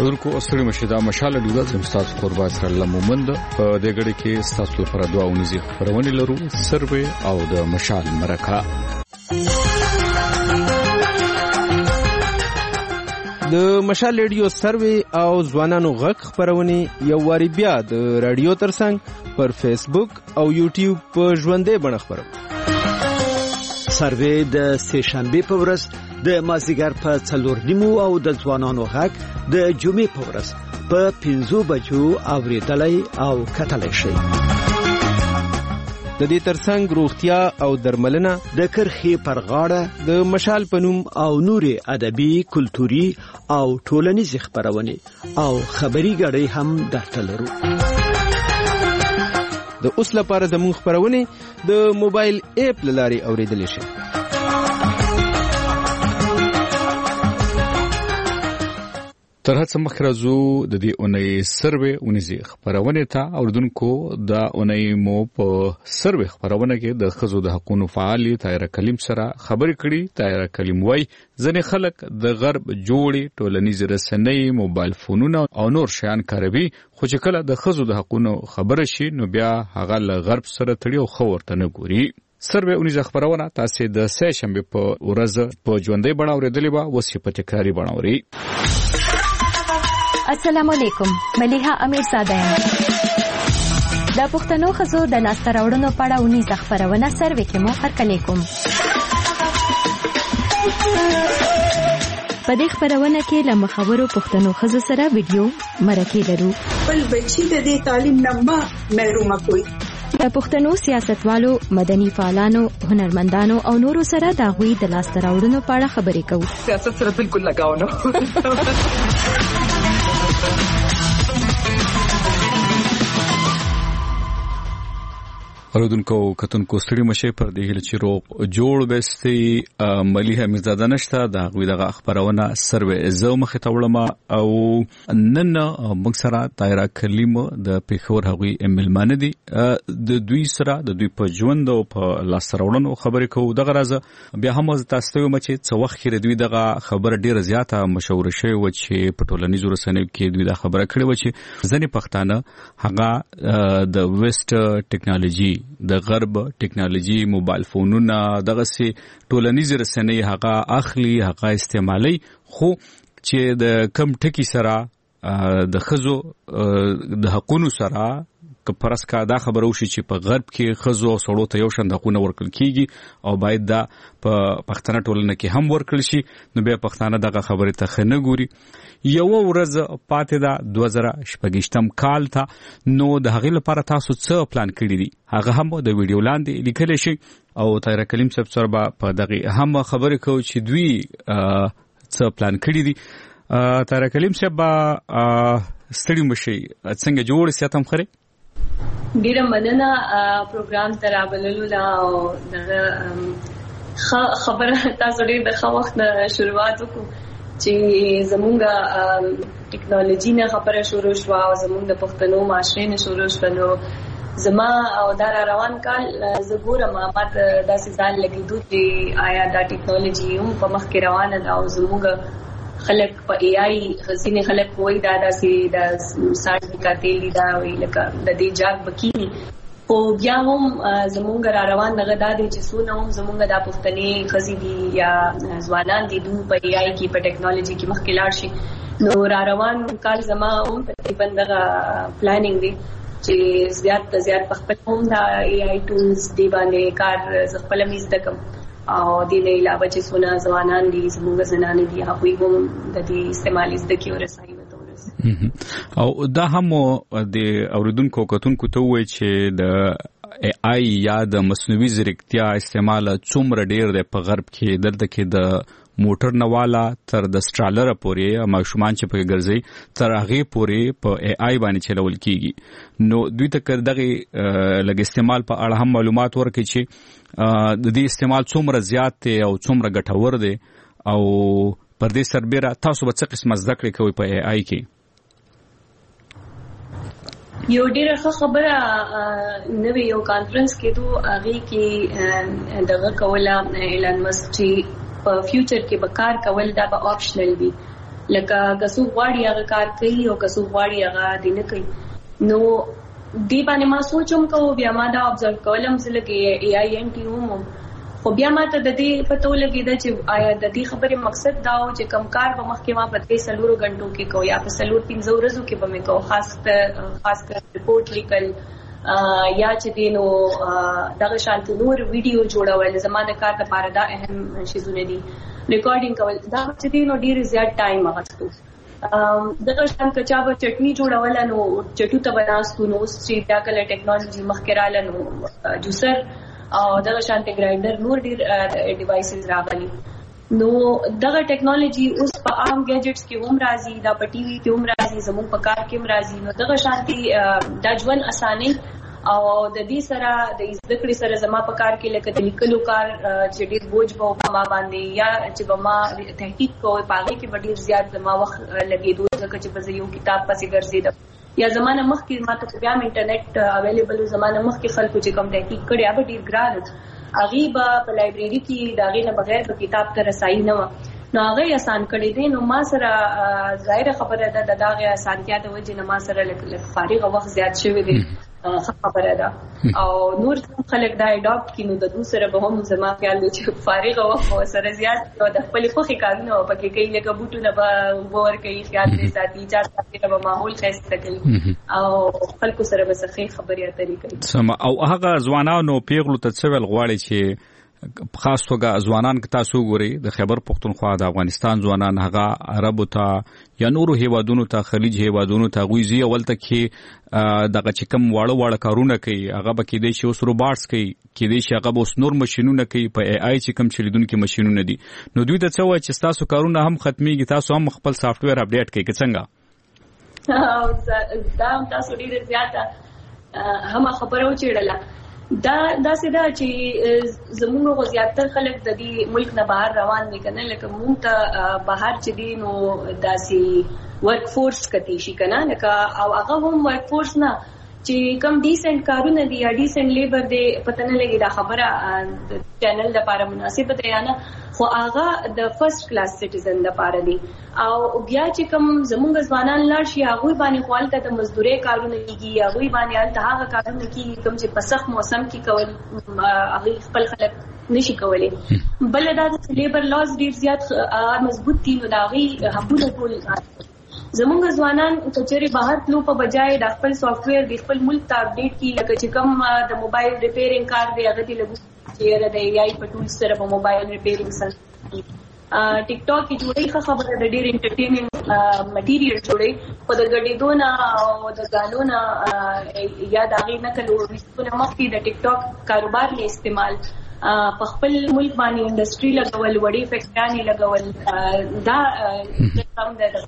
ورکو اسری مشدا مشاله دوه زمستاس قربا سره لمومند په دې غړي کې ستاسو لپاره دعا ونیزي خبرونه لرو سروي او د مشال مرکه د مشال ریډیو سروي او ځوانانو غږ خبرونه یو واری بیا د رادیو ترڅنګ پر فیسبوک او یوټیوب په ژوندې بڼه خبرو سروي د سهشنبه په ورځ د مازیګر په 4:30 او د ځوانانو غږ د جمعې په ورځ په 5 بجو اوریدلای او کتلای شي. د دې ترڅنګ روغتیا او درملنه د کرخي پر غاړه د مشال پنوم او نوري ادبي کلتوري او ټولنیز خبرونه او خبري غړي هم درته لرو. د اوس لپاره زموږ خبرونه د موبایل اپ لاري اوریدل شي. تر هڅه مخرزو د دې اونۍ سروي ونیزي خبرونه ته اوردونکو د اونۍ مو په سروي خبرونه کې د خزو د حقوقو فعال طاهره کلیم سره خبرې کړي. طاهره کلیم وای ځنې خلک د غرب جوړي ټولنیز رسنۍ موبایل فونونه او نور شیان کاروي خو چې کله د خزو د حقوقو خبره شي نو بیا هغه له غرب سره تړي او خو ورته نه ګوري. سروي ونیزه خبرونه تاسو د سه شنبه په ورځ په ژوندۍ بڼه اوریدلې و اوس په تکراری بڼه اوري. السلام علیکم ملیحه امیر زاده د پښتنو خزو د لاسته راوړنو په اړه ونیزه خبرونه سروي کې مو هرکلی کوم. په دې خبرونه کې له مخاورو پښتنو خزو سره ویډیو مرکې لرو. بل بچی د دې تعلیم نه محروم کوي. د پښتنو سیاستوالو مدني فعالانو هنرمندانو او نورو سره د غوي د لاسته راوړنو په اړه خبرې کوو. سیاست سره بالکل لگاو نه. اوردونکو کتونکو ستړي مشه پر دې هله چې روغ جوړ بستي ملیحه میرزاده نشته د غوي دغه خبرونه سروي زو مخه تولما او نن موږ سره طاهره کلیم د پیښور هغوی ملمانه دي د دوی سره د دوی په ژوند او په لاسراوړنو خبرې کوو. دغه راځه بیا هم تاسو ته مچ څه وخت کې دوی دغه خبره ډیره زیاته مشهور شوی و چې په ټولنیزو رسنیو کې دوی دا خبره کړې و چې ځنې پښتانه هغه د ویسټ ټیکنالوژي د غرب ټیکنالوژي موبایل فونونه دغه سي ټولنیز رسنۍ هغه اخلي هغه استعمالي خو چې د کم ټکی سره د خزو د حقوقو سره کپرس کا دا خبره وشي چې په غرب کې خزو او سړو ته یو شان حقوق ورکړل کیږي او باید دا په پښتنه ټولنه کې هم ورکړل شي نو بیا پښتانه دغه خبره ته خنه ګوري. یو ورځ پاتې ده 2018 کال ته نو د هغې لپاره تاسو څه پلان کړی دي هغه هم د ویډیو لاندې لیکل شي او طاهره کلیم صاحب سره په دغه هم خبرې کوي چې دوی څه پلان کړی دي. طاهره کلیم صاحب ستړي مشي څنګه جوړ سیاتم خره ډیره مننه پروګرام ته راغللو لا او خبره تاسو ډیر د خو وخت شروعات وکړو چې زمونږه ټیکنالوژي نه خبره شروع شو او زمونږ د پښتنو معاشرې نه شروع شو نو زما او دا روان کال زګوره ما داسې ځان لګیدو چې آیا دا ټیکنالوژي هم په مخ کې روانه ده او زمونږ خلک په ای آی غزینه خلک وای دا داسې د ساج کاتلی دا وی لکه د دې جاګ بکینی او بیا هم زمونږ را روان دغه د چې سونه هم زمونږ د پښتني خزي دي یا ځوانان دي دوی په ای آی کې په ټیکنالوژي کې مخکې لاړ شي نو را روان کال زما هم تقریبا دغه پلانینګ دي چې زیات په خپل هم د ای آی ټولز دی باندې کار خپل میز دکم او د نه علاوه چې سونه ځوانان دي زموږ زنانه دي هغوی هم د دې استعمال زده کی ورسایي او دا هم د اوریدونکو کتونکو ته وایي چې د ای آی یا د مصنوعي ځیرکتیا استعمال څومره ډیر دی په غرب کې دلته کې د موټر نواله تر د سټرالر پورې ماشومان چې په ګرځي تر هغه پورې په ای آی باندې چلول کیږي نو دوی ته دغه لګ استعمال په اړه هم معلومات ورکړي چې د دې استعمال څومره زیات دی او څومره ګټور دی او پر دې سربېره تاسو به څه قسمه زده کړې کوئ په ای آی کې. یو ډیره ښه خبره نوې یو کانفرنس کېدو هغې کې دغه کوله ایلن مسک چې په فیوچر کې به کار کول دا به آپشنل وي لکه کسو غواړي هغه کار کوي او کسو غواړي هغه دینه کوي. نو دی باندې ما سوچم کو بیا ما دا ابزرو کولم چې لکه ای آی ان ټی هم خو بیا ما ته د دې پته ولګیده چې آیا د دې خبرې مقصد دا و چې کم کار به مخکې ما په 3 غنټو کې کو یا په 3-5 ورځو کې به مې کو خاص کر ریپورت لیکل یا چې دینو دغه شانتي نور ویډیو جوړول زموږ د کار لپاره دا اهم شیزونه دي. ریکارډینګ کول دا چې دینو ډیر زیات ټایم اخستو. دغه شان کچا به چټنی جوړول نو چټو ته بناستو نو چې دا کله ټیکنالوژي مخکراله نو جوسر او دغه شانتي ګرایندر نور ډیر ډیوایسز راغلي. نو دغه ټیکنالوژي اوس په عام گیجټس کې هم راځي دا په ټي وي کې هم راځي زموږ په کار کې هم راځي. نو دغه شانتي د ژوند اساني او د دې سره د ذکر سره زما په کار کې لکه د لیکلو کار چې ډیر بوج په ما باندې یا چې به ما تحقیق کوو پاغه کې ډیر زیات زما وخت لګیدو ځکه چې په یو کتاب پسې ګرځیدم یا زمانه مخکې ما ته بیا انټرنیټ اویلیبل زمانه مخکې خلکو چې کوم تحقیق کړي هغه ډیر ګران غیبا په لایبرری کې داغې نه بغیر په کتاب ته رسایي نه و. نو هغه آسان کړی دی. نو ما سره ظاهر خبره ده د داغه آسانتیا د وجې نه ما سره لکه فارغ وخت زیات شوی دی خبره ده او نور خلک دا اډاپټ کینو د دوسره به هم زما خیال دی چې فارغ وخت سره زیات د خپل خوخي کارونه پکې کوي لکه بوټونه به ور کوي خیال دې ساتي چې تاسو به ماحول خسته کوي او خلکو سره به څه خبرې اترې کوي. سم او هغه ځوانانو پیغلو ته څه ول غواړي چې خاص توګه ځوانان که تاسو ګوري د خیبر پختونخوا د افغانستان ځوانان هغه عربو ته یا نورو هیوادونو ته خلیج هیوادونو ته غويزي اولته کې دغه چې کوم واړه کارونه کوي هغه به کې دي چې اوس روباټس کوي کې دي چې هغه به اوس نور ماشينونه کوي په ای آی چې کوم چلیدونکو ماشينونه دي. نو دوی ته څه وایي چې تاسو کارونه هم ختميږي تاسو هم خپل سافټویر اپډیټ کوي څنګه دا تاسو ډیر زیاته هم خبرو چیرله دا سدا چې زموږ غوښتل خلک د دې ملک نه بهر روان دي کنه لکه مونږ ته بهر چې دي نو داسي ورک فورس کتی شي کنه لکه او هغه هم ورک فورس نه چې کم ډیسنٹ کارونه دي یا ډیسنٹ لیبر دی پته نه لګي دا خبره چینل لپاره مناسب ده یا نه خو هغه د فرست کلاس سټیزن لپاره دي او بیا چې کم زموږ ځوانان لاړ شي هغه باندې خپل ته مزدوري کارونه کیږي هغه باندې ته هغه کارونه کیږي کوم چې په سخت موسم کې کول هغه خپل خلک نشي کولای. بل دا د لیبر لاز ډیر زیات مضبوط دي نو دا غي حقوق ټول زموږ ځوانان کچري بهر تلو په بجای د خپل سافټویر د خپل ملک ته اپډیټ کی لکه چې کوم د موبایل ریپیرینګ کار دی هغه دی لګو چې د ای آی په ټول سره په موبایل ریپیرینګ سره ټیک ټاک کې جوړي خبره د ډیر انټرټینینګ مټیریل جوړي په د غډیدونه او د غانونه یا د غي نقل او رسونه مخکې د ټیک ټاک کاروبار له استعمال په خپل ملک باندې انډستری لګول وړي فیکټري لګول دا څنګه ده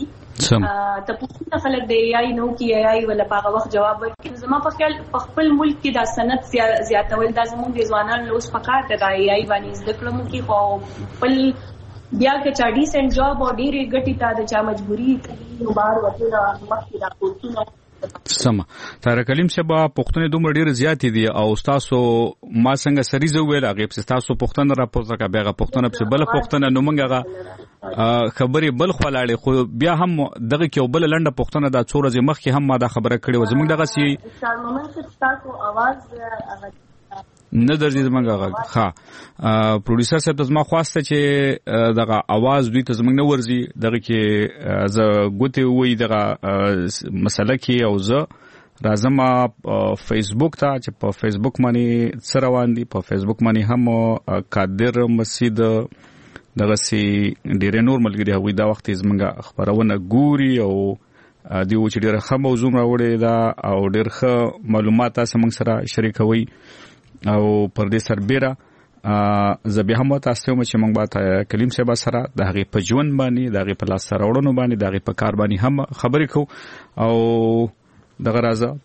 ته پوښتنه خلک د ای آی نو کې ای آی ولا په وخت جواب ورکړي. زما په خیال په خپل ملک کې د صنعت زیاتول د زموږ د ځوانانو لوس پکار ته د ای آی باندې زده کړم کې خو خپل بیا کې چا ډیسنٹ جاب او ډېری ګټي ته د چا مجبوري نو بار وته مخکې دا کوټونه سم. طارق علیم شبا پښتنې دومره ډیر زیاتې دي او تاسو ما څنګه سریزه ویل هغه په تاسو پښتنه راپورته کا بیاغه پښتنه په بل پښتنه نو مونږه خبرې بل خلاړې خو بیا هم دغه کې بل لنډه پښتنه د څورځ مخ کې هم ما دا خبره کړې و زمونږ دغه سی تاسو आवाज نه درځي زمونږه ښه پروډوسر صاحب زما خواسته چې دغه आवाज دوی ته زمونږ نه ورزي دغه کې ز ګوتې وې دغه مسله کې او ز راځم فیسبوک ته چې په فیسبوک باندې سره روان دي په فیسبوک باندې هم قادر مسجد دغه سي ډېر نور ملګری هغوی دا وخت زمونږ خبرونه ګوري او دیو چې ډېر ښه موضوع راوړی دا او ډېر ښه معلومات تاسو موږ سره شریکوي او پر دې سربېره زه بیا هم تاسو ته چې موږ به کلیم صاحب سره د هغې په ژوند باندې د هغې په لاسته راوړنو باندې د هغې په کار باندې هم خبرې کوو او دغه راځه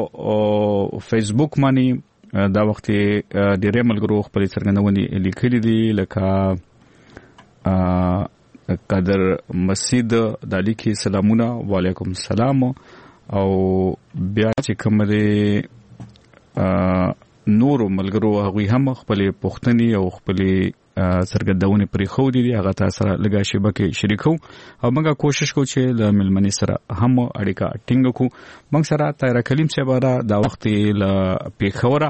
په فیسبوک باندې دا وخت ډېرې ملګرو خپلې څرګندونې لیکلي دي لکه قدر مسجد د لیکي سلامونه وعلیکم السلام او بیا چې کوم دی نورو ملګرو هغوی هم خپلې پوښتنې او خپلې څرګندونه پرې خو دي هغه تاسو سره لږه شیبه کې شریکو او موږ کوشش کوو چې د ملمنې سره هم اړیکه ټینګ کړو. موږ سره طاهر کلیم صاحب دا وخت له پیښوره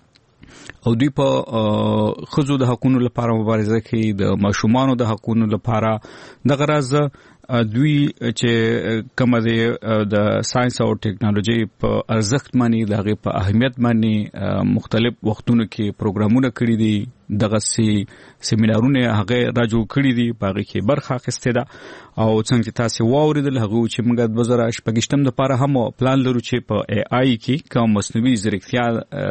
او دوی په خزو د حقوقو لپاره مبارزه کوي، د ماشومانو د حقوقو لپاره د غرض دوی چې کومه د ساينس او ټیکنالوژي په ارزښت باندې دغه په اهمیت باندې مختلف وختونو کې پروګرامونه کړی دي، دغه سیمینارونه هغه راجو کړی دي، باغې کې برخه اخیسته ده او څنګه تاسو واوریدل هغه چې موږ د 2018 لپاره هم پلان لرو چې په ای آی کې کوم مصنوعي ځیرکتیا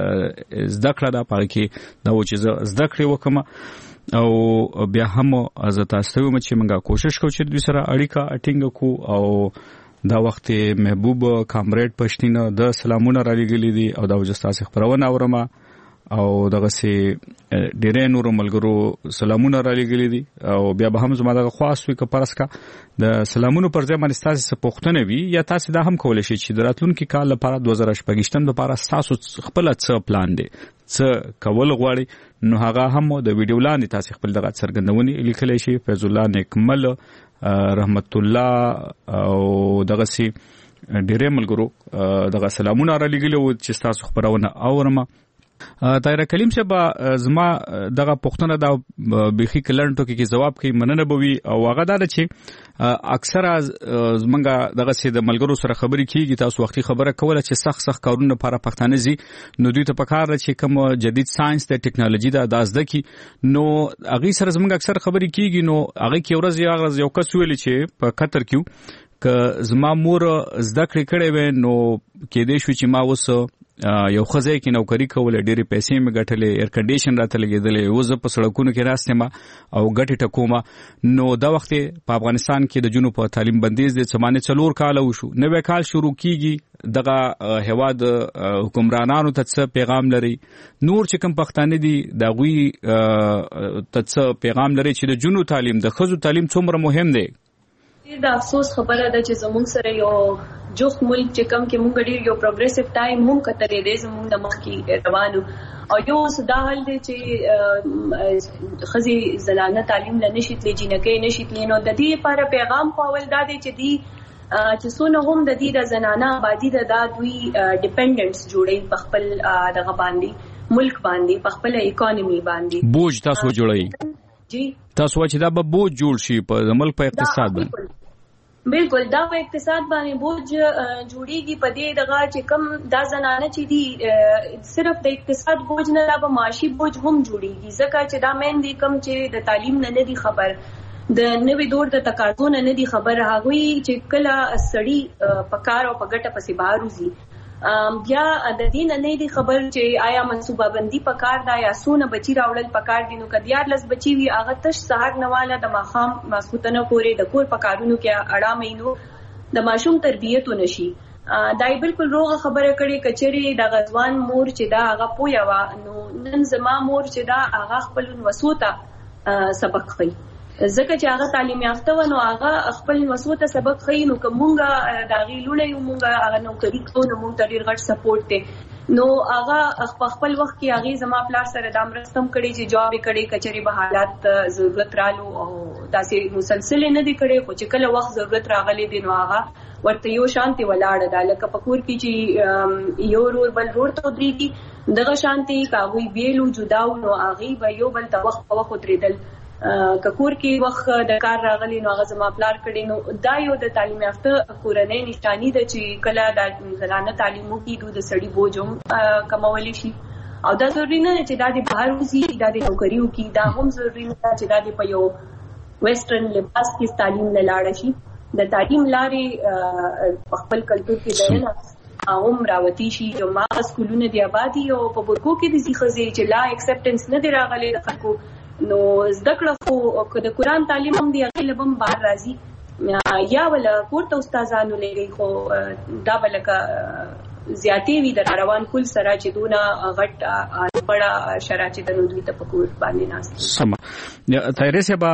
زده کړه ده، باغې کې دا و چې زده کړې وکم او بیا هم از تاسو ته چې موږ کوشش کوو چې دوی سره اړیکه ټینګ کو. او دا وخت محبوب کامریډ پښتین د سلامونه را لګلې دي او دا وجستاسه خبرونه اورمه او دغه سي ډېرې نور ملګرو سلامونه را لګلې دي او بیا به هم زما دغه خاص وي کپرسکا د سلامونو پر ځای باندې تاسو پوښتنه وي یا تاسو دا هم کولای شئ چې دراتلونکو کال لپاره 2018 لپاره تاسو خپل څه پلان دي څه کول غواړي نو هغه هم د ویډیو لاندې تاسو خپل دغه څرګندونې لیکلی شي. فیض الله نیکمل رحمت الله او دغه سي ډېرې ملګرو دغه سلامونه را لګلې او چې تاسو خبرونه اورم. طاهر کلیم صاحب زما دغه پوښتنه دا بيخي کلنټو کې جواب کوي مننه بوي او هغه دا چې اکثر زمونږه دغه سي د ملګرو سره خبرې کیږي، تاسو وختي خبره کوله چې سخت کارونه لپاره پښتانه زی نو دوی ته پکار چې کوم جدید ساينس د ټیکنالوژي د ازده کی نو هغه سره زمونږه اکثر خبرې کیږي نو هغه کې ورځ یو کس ویل چې په قطر کې ک زما مور زده کړې وې نو کې دې شو چې ما وس یو خزه کې نوکری کوله، ډېری پیسې مې ګټلې، ایر کنډیشن راته لګېدلې، وزه په سړکونو کې راستم او ګټې ټکومه. نو دا وخت په افغانستان کې د جنوب په تعلیم بندیز د 4 کال وشو، 90 کال شروع کیږي. دغه هواد حکمرانانو ته څه پیغام لري؟ نور چې کوم پښتانه دي دا غوي ته څه پیغام لري چې د جنوب تعلیم د خزو تعلیم څومره مهم دی؟ دا افسوس خبره ده چې زموږ سره یو جوخ ملک چې کم کې مونږ ډیر یو پروګریسیو ټایم هم کتلې دي زموږ د مخ کې روانو او یو صدا حل دي چې خزي زلانه تعلیم لنشي تلې جنکې نشي تلې نو د دې لپاره پیغام خپل دا دي چې دی چې څونه هم د دې د زنانه آبادی د دوی ډیپندنټس جوړي په خپل دغه باندې ملک باندې په خپل اکانومي باندې بوج تاسو جوړي جی تاسو چې دا به بوج جوړ شي په ملک په اقتصاد باندې. بالکل دا په اقتصاد باندې بوج جوړیږي په دې دغه چې کم دا زنانه چې دي صرف د اقتصاد بوج نه لا به معاشي بوج هم جوړیږي ځکه چې دا مین دي کم چې د تعلیم نه دي خبر د نوې دور د تقاضو نه دي خبر هغوی چې کله سړی په کار او په ګټه پسې بهر وځي بیا د دې نه دي خبر چې آیا منصوبه بندي په کار دا یا سونه بچی راوړل په کار دي نو کدیار لس بچی وي هغه تش سحر نواله د ماخام ماسوتنه پورې د کور په کارونو کې اړه مینو د ماشوم تربیت ونشي. دای بالکل روغه خبره کړي کچري د غزوان مور چې دا هغه پویا وا نو نن زما مور چې دا هغه خپل وسوته سبق خي ځکه چې هغه تعلیم یافته و نو هغه خپل وسوته سبق خي نو کومه دا غیلونه یو مونږه هغه نو کړي کو نو مونږ ډیر غټ سپورټ ته نو هغه خپل وخت کې هغه زما پلار سره د امرستم کړي چې جواب کړي کچري به حالات ضرورت رالو او داسې مسلسل نه دي کړي خو چې کله وخت ضرورت راغلي دي نو هغه ورته یو شانتي ولاړ ده لکه پکور کې چې یو رور بل رور ته درېږي دغه شانتي کاوی بیلو جداو نو هغه به یو بل د وخت په وخت درېدل ککور کې وخت د کار راغلی نو هغه زما پلار کړي نو دا یو د تعلیم یافته کورنۍ نشانی ده چې کله د زنانه تعلیمو کې د سړي بوجم کمولی شي او دا ضروري نه چې دا د بهر وزي دا د نوکریو کې دا هم ضروري نه چې دا د په یو ویسټرن لباس کې تعلیم نه لاړ شي د تعلیم لارې خپل کلتور کې دنه هم راوتی شي او ما سکولونه دی آبادی او په برکو کې د ځخځي چې لا اکسپټنس نه دی راغلي د خلکو نو زده کړه خو د قرآن تعلیم هم دی هغه لبم بار راځي یا ولا کوړه استادانو لګي خو دا بلکه زیاتې وی د روان کول سره چې دونه غټ پړه شرایط د دوی ته پکور باندې ناس سم تایرسه با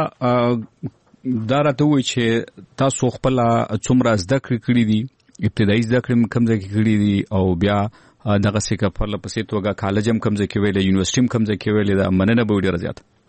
دا راته وي چې تاسو خپل څومره زده کړې دي ابتدایي زده کړې کوم ځای کې کړې دي او بیا دغه څه کا په لپسې توګه کالج هم کوم ځای کې ویلې یونیورسيټي هم کوم ځای کې ویلې دا مننه به ډیره زیات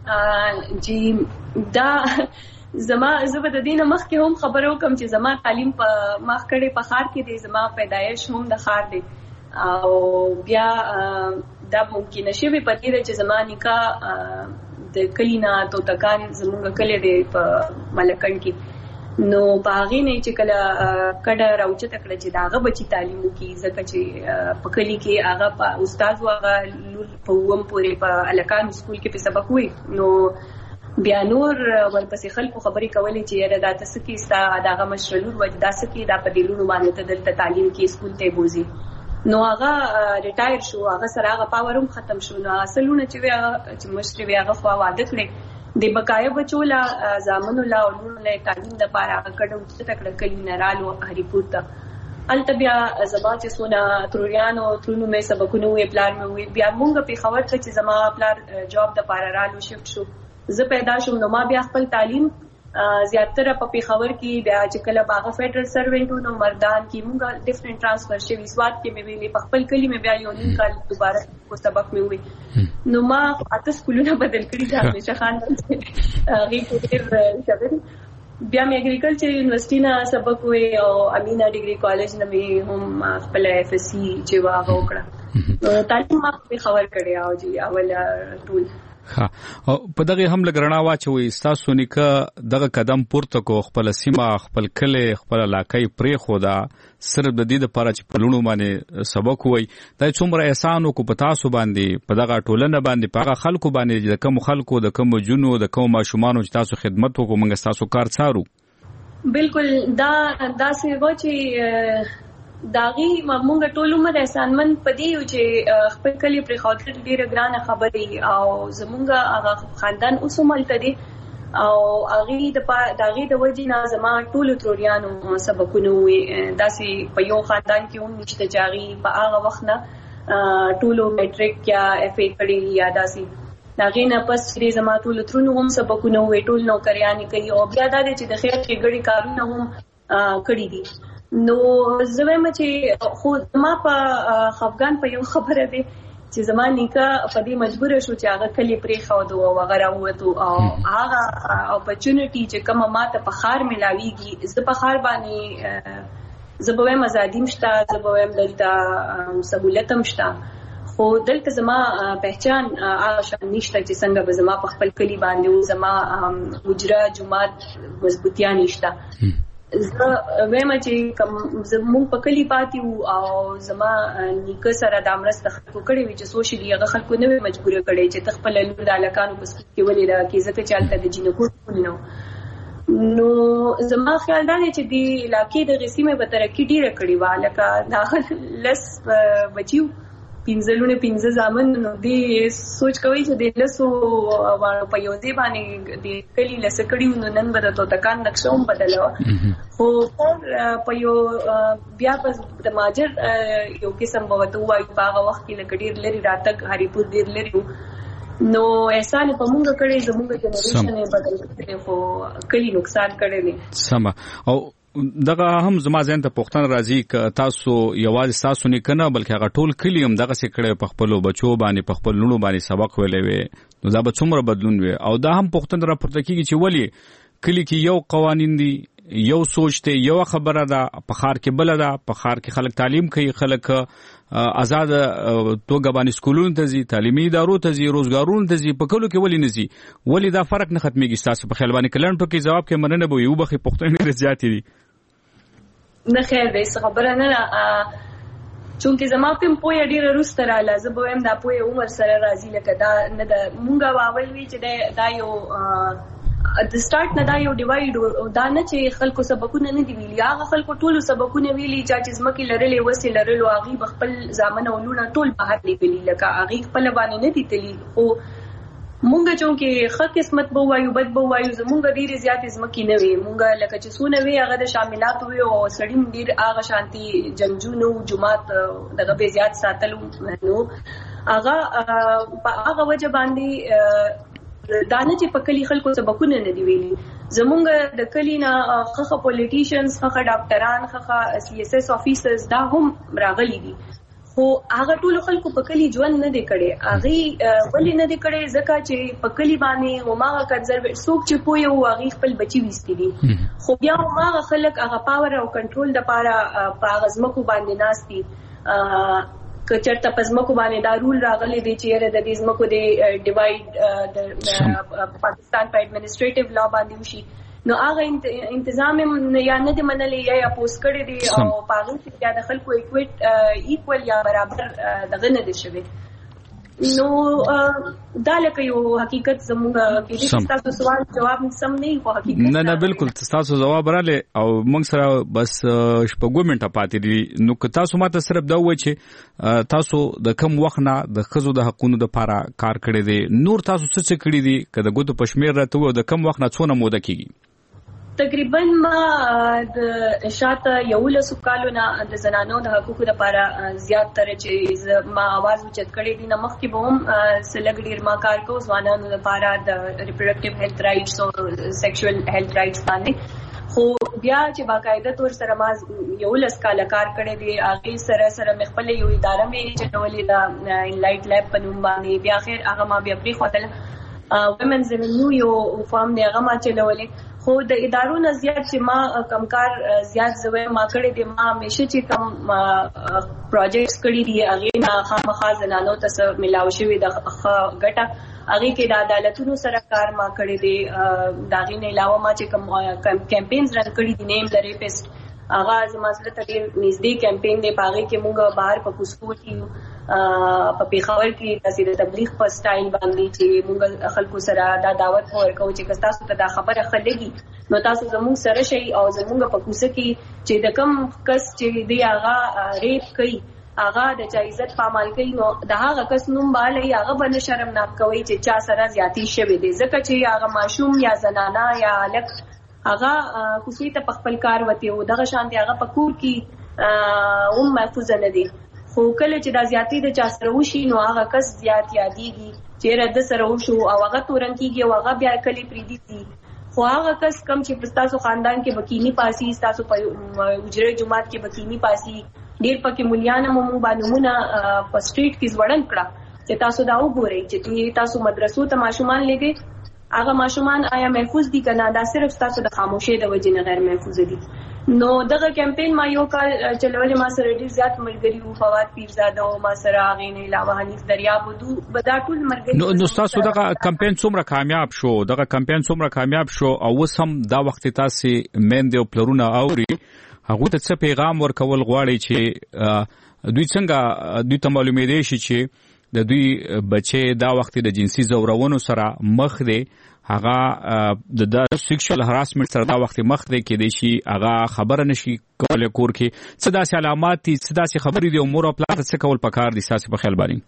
جی دا زما زه به د دینه مخکې هم خبرو کوم چې زما تعلیم په مخ کړي په خار کې دی، زما پیدایش هم د خار دی او بیا دا ممکن نشي په دې چې زما نکاح د کلینا توتکان زموږ کلی دی په ملکن کې، نو باغې نه چې کله کډه راوچته کړه چې داغه بچی تعلیم وکړي، ځکه چې په کلی کې هغه په استاد واغه لور په ووم پورې په الکان سکول کې په سبق وي، نو بیا نور ورپسې خلکو خبرې کولې چې یاره دا تاسو کې ستا داغه مشرلور وجدا سکی دا په دلونو باندې ته دلته تعلیم کې سکول ته بوزي، نو هغه ریټایر شو، هغه سره هغه پاور هم ختم شو، نو اصلونه چې مشر وی هغه خوا واده کړي د بقایا بچو لا زامن الله او نور له تعلیم د پاره کډو چې تکړه کلی نرالو هریپور ته التبیا زما چې سونه تروریانو ترونو مې سبقونه وی پلان مې وی بیا مونږ په خبر چې زما پلان جاب د پاره رالو شفت شو، زه پیدا شوم نو ما بیا خپل تعلیم زیاتره په پیښور کې بیا چې کله باغ فیډرل سروینټو نو مردان کې مونږ ډیفرنٹ ترانسفر شوی سواد کې مې ویلې په خپل کلی مې بیا یو نیم کال دوباره کو سبق مې وی، نو ما اته سکولونه بدل کړی دا همیشه خاندان غي ډېر شغل بیا مې اګریکلچر یونیورسيټي نه سبق وی او امینا ډیګري کالج نه مې هم خپل اف اس سی چې واغ وکړه، تعلیم ما په خبر کړی او جی اول ټول ها په دغه هم لګرنا واچوي تاسو نیکه دغه قدم پورته کو خپل سیمه خپل کله خپل علاقې پرې خودا صرف د دې لپاره چې په لونو باندې سبق وای دا څومره احسان کو په تاسو باندې په دغه ټولنه باندې په خلکو باندې د کوم خلکو د کوم جنو د کوم ماشومان چې تاسو خدمت وکړو موږ تاسو کار څارو بالکل دا څه و چې داغي مونږ ټول عمر احسانمن پدې یو چې خپل کلی پر خاطر ډیره ګرانه خبرې او زمونږ هغه خاندان اوسمل تدي او هغه داغي د وجې نه زما ټول تروریانو سبقونه وي داسې په یو خاندان کې هم نشته چاغي په هغه وخت نه ټولو میټریک یا اف ای کړي یا داسې داغي نه پس چې زما ټول ترونو هم سبقونه وي ټول نو کریانې کوي او بیا دا چې د خیر کې ګړي کارونه هم کړی دي، نو زویم چې خو ما په افغان په یو خبره ده چې زمان نیکه په دې مجبور شو چې هغه کلی پرې خو دوه وغیرہ وته او هغه اپورچونټی چې کومه ماته په خار ملاويږي زه په خار باندې زبویم ازادي مشته زبویم دلته سہولت مشته، خو دلته زما پہچان هغه شان نشته چې څنګه به زما په خپل کلی باندې زما حجره جمعات مضبوطیا نشته، زه وایم چې زموږ په کلی پاتې او زما نیکه سره د امرسته خلکو کړي وي چې سوشلی هغه خلکو نه مجبور کړي چې تخپل له علاقانو په کې ولې را کې ځکه چې الته د جنکو نو زما خیال دا چې د علاقې د غسیمه به ترقی ډیره کړي و لکه داخل لس بچیو پینځلونه پینځه ځامن نو دی سوچ کوي چې د لسو په یو ځای باندې د کلی لسه کړي نو نن به د توتکان نقشه هم بدله خو په یو بیا د ماجر یو قسم به وته وایي په هغه وخت کې لکه ډېر لري راتګ هریپور ډېر لري نو احسان په موږ کړي زموږ جنریشن بدل کړي خو کلی نقصان کړي نه سم او دغه هم زما ځین ته پوښتنه راځي ک تاسو یوازې تاسو نه کنه بلکې هغه ټول کلی هم دغه څه کړي په خپل بچو باندې په خپل لونو باندې سبق ویلې وي نو دا به څومره بدلون وي او دا هم پوښتنه را پورته کیږي چې ولی کلی کې یو قوانین دي یو سوچ ته یو خبره ده په خار کې بل ده په خار کې خلک تعلیم کوي خلک آزاد توګه باندې سکولونو ته ځي تعلیمي ادارو ته ځي روزګارونو ته ځي په کلو کې ولی نه ځي ولی دا فرق نه ختميږي تاسو په خیال باندې کلن ټکي جواب کې مننه به یو بخي پښتنې رضایت دي نه خیر دې خبره نه چونکه زما په پوهه ډیره روسته رااله زه به هم دا پوهه عمر سره راځي لکه دا نه د مونږه واول وی چې دا یو د سٹارټ نه دا یو ډیوایډ دا نه چې خلکو سبقونه نه دی ویلي هغه خلکو ټول سبقونه ویلي چې زمکه لرلې وسې لرلو هغه خپل ځامن اولونه ټول بهر لیکلي لکه هغه خپل باندې نه دي تللی او مونږه چونکه خه قسمت بو وایو بد بو وایو زمونږ ډیره زیات زمکه نه وي مونږه لکه چې سونه وی هغه د شاملات وي او سړیم ډیر هغه شانتي جنجونو جمعات دغه به زیات ساتلو نو هغه وجه باندې دانه چې په کلی خلکو سبقونه نه دی ویلي زمونږ د کلی نه خخه پولیټیشنز خخه ډاکټران خخه سی اس اس افیسرز دا هم راغلي دي خو هغه ټول خلکو په کلی ژوند نه دی کړی. هغه ولې نه دی کړی؟ ځکه چې په کلی باندې هماغه کنزرویټ څوک چې پوهه او هغه خپل بچي وستي دي، خو بیا هماغه خلک هغه پاور او کنټرول د پاره په غزمکو باندې ناشتي. کچرته پزمکو باندې دا رول راغلي دی چې د دې زمکو د ډیوایډ د پاکستان په ایڈمنسټریټیو لا باندې وشي، نو هغه انتظام یا نه دی منلې یا پوس کړی دی او پاغل چې د خلکو ایکوال یا برابر دغه نه دي شوی. نو دا لکه یو حقیقت زموږه کې چې تاسو سوال جواب سم نه خو حقیقت نه بالکل تاسو جواب رااله او موږ سره بس شپږ منټه پاتې دي. نو که تاسو ماته صرف دا وایي چې تاسو د کم وخت نه د خزو د حقوقو لپاره کار کړی دی، نور تاسو څه کړی دي کله ګوتو پښمیر راته و د کم وخت نه څونه موده کیږي؟ تقریبا ما د شاته یو لسو کالونه د زنانو د حقوقو لپاره زیات تر چې ما आवाज اوچت کړی دي. نمخ کې به هم سلګډیر ما کار کو ځوانانو لپاره د ریپروډکټیو هیلث رائټس او سیکشوال هیلث رائټس باندې، خو بیا چې باقاعده تور سره ما یو لس کال کار کړی دی. هغه سره مخبل یو اداره مې چټولې دا انلایټ لیب په نوم باندې، بیا خیر هغه ما بیا پری خپل وومنز ریونیو یو فارم دی هغه ما چلولې. خو د ادارو نه زیات چې ما کمکار زیات زوی ما کړی دی، ما همیشه چې کم پروجیکټس کړی دي هغه نه خامخا زنانو ته ملاو شوی د ګټه هغه کې د عدالتونو سره کار ما کړی دی. دا غي نه علاوه ما چې کم کمپاینز رن کړی دي نیم د ریپسټ هغه زماسله ته ډیر نږدې کمپاین دی. پاغه کې موږ بهر په کوسکو کې په پیښور کې د تبلیغ په سټایل باندې چې موږ خلکو سره دا دعوت ورکو چې تاسو ته دا خبره خلګي نو تاسو زموږ سره شي او زموږ په کوسه کې چې د کم کس چې دی هغه ریپ کوي هغه د عزت پامال کوي نو د هغه کس نوم باندې هغه باندې شرمناک کوي چې چا سره زیاتی شوی دی، ځکه چې هغه ماشوم یا زنانه یا الک هغه کوسې ته خپل کار وتی او دغه شانتي هغه پکور کې محفوظ نه دي. خو کله چې دا زیاتی د چا سره وشي نو هغه کس زیات یادېږي چې رد سره وشو او هغه تورن کېږي او هغه بیا کلی پریدي دي. خو هغه کس کم چې تاسو خاندان کې بکینی پاسي، تاسو په اجره جماعت کې بکینی پاسي، ډیر پکې مليانه مو باندې په سټریټ کې ځوړن کړه چې تاسو دا وګورئ چې تاسو مدرسو ته ماشومان لګي هغه ماشومان آیا محفوظ دي کنه، دا صرف تاسو د خاموشۍ د وجې نه غیر محفوظ دي. نو دغه کمپاین ما یو کال چلولې، ما سره ډیر زیات ملګری وو، فواد پیرزاده او ما سره هغه نه علاوه حنیف دریاب ودو بدا ټول ملګری. نو تاسو دغه کمپاین څومره کامیاب شو؟ دغه کمپاین څومره کامیاب شو او اوس هم دا وخت تاسو مند او پلرونه اوري هغه ته څه پیغام ورکول غواړي چې دوی څنګه دوی ته معلومې دي چې د دوی بچي دا وخت د جنسي زورونو سره مخ دي، هغه د سیکشوال هراسمنت سره دا وخت مخ دي کې دي شي هغه خبره نشي کولای کور کې څه داسې علامات دي، څه داسې خبرې دي او مور او پلار څه کول پکار دي تاسو په خیال باندې؟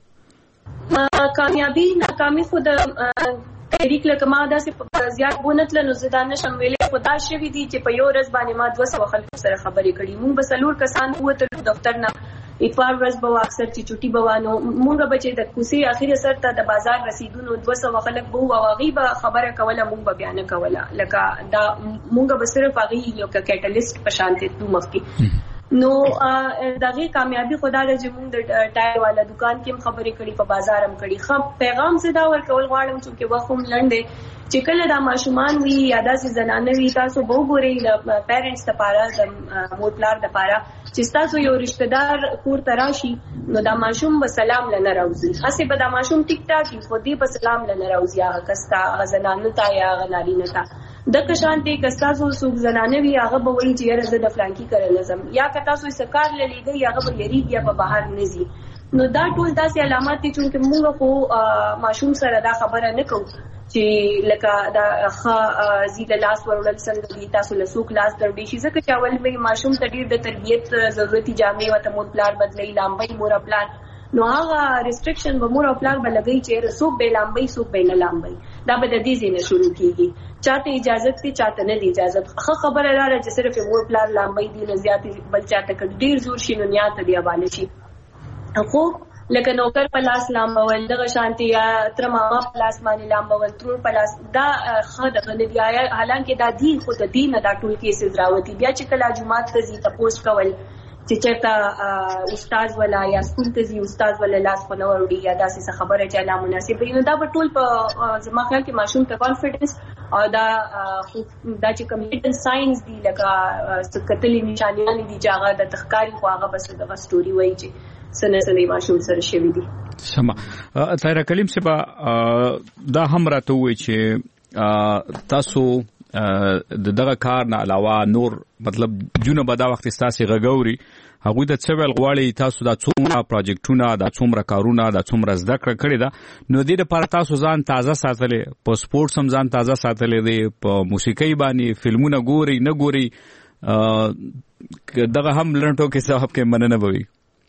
کامیابی ناکامي خود تحریک لکه ما داسې زیات بونتل نو زدان نشم ویلې خدا شوی دي چې په یو ورځ باندې ما 200 خلکو سره خبرې کړې. مونږ به سلور کسان وته دفتر نه اتوار ورځ به اکثر چې چټي بوانو مونږ به چې د کوسي اخیره سر ته د بازار رسیدونو 200 خلک به او غیبه خبره کوله مونږ به بیان کوله لکه دا مونږ به صرف هغه یو کیټالیست په شانته تو مخکي. نو دغه کامیابی خدا د جمون د ټایر والا دکان کې خبرې کړي په بازار هم کړي. خو پیغام زدا ورکول غواړم چې وخت هم لنډه چې کله دا ماشومان وي یا داسې زنانه وي تاسو به وګورئ د پیرنټس لپاره د مور پلار لپاره چې تاسو یو رشتہ دار کور تراشي نو دا ماشوم به سلام لنه راوځي، هسه به دا ماشوم ټیک ټاک خو دې په سلام لنه راوځي هغه کستا زنانه تا یا غنارینه تا د کشانته کستاسو سوق زنانه وی هغه به وایي چې یاره زه د فلانکی کړل لازم یا که تاسو سکار للیږي هغه به یریږي یا په بهر نزي. نو دا ټول داسې علامات دي چې موږ خو ماشوم سره دا خبره نه کوو چې لکه دا زید لاس ورول څنګه دي تاسو له سوق لاس دربي شي ځکه چې اول به ماشوم ته ډیر د تربيت ضرورتي جامې او تمون پلان بدلې لامبي مور پلان نو هغه ریسټریکشن به مور پلان بلګي چې رسوب به لامبي سوق به نه لامبي دا به د دې ځینې شروع کیږي. چاته اجازه ته چاته نه دی اجازه خبره لاره چې صرف مور پلان لامبي دي نه زیات بل چاته ډیر زور شي نو نیات دی حواله شي. خو لکه نوکر پلاس لامبول دغه شانتي یا تر ماما پلاس باندې لامبول تر پلاس دا خد غنډي حالانکه دا دین خو د دین دا ټول کیسز راوتی بیا چې کله جمعات ته زی تاسو کول چې چېرته استاد ولا یا سکول ته ځي استاد ولا لاس په نه وړي یا داسې خبره چې لا مناسب وي نو دا په ټول په زما خیال کې ماشوم ته کانفیډنس او دا چې کمپیوټر ساينس دی لکه کتلې نشانیان دي چې هغه د تخکاری خو هغه بس د سټوري وایي چې سنه ماشوم سره شوی دي. سم طاهره کلیم صاحب دا هم راته وایي چې تاسو دغه کار نه علاوه نور مطلب جونه به دا وخت تاسو غغوري هغه د څویل غواړي تاسو دا څومره پروجیکټونه دا څومره کارونه دا څومره زده کړی دا نو د لپاره تاسو ځان تازه ساتلې په سپورت سم ځان تازه ساتلې دی په موسیقي باندې فلمونه ګوري نه ګوري دغه هم لنټو کې صاحب کې مننه بوي.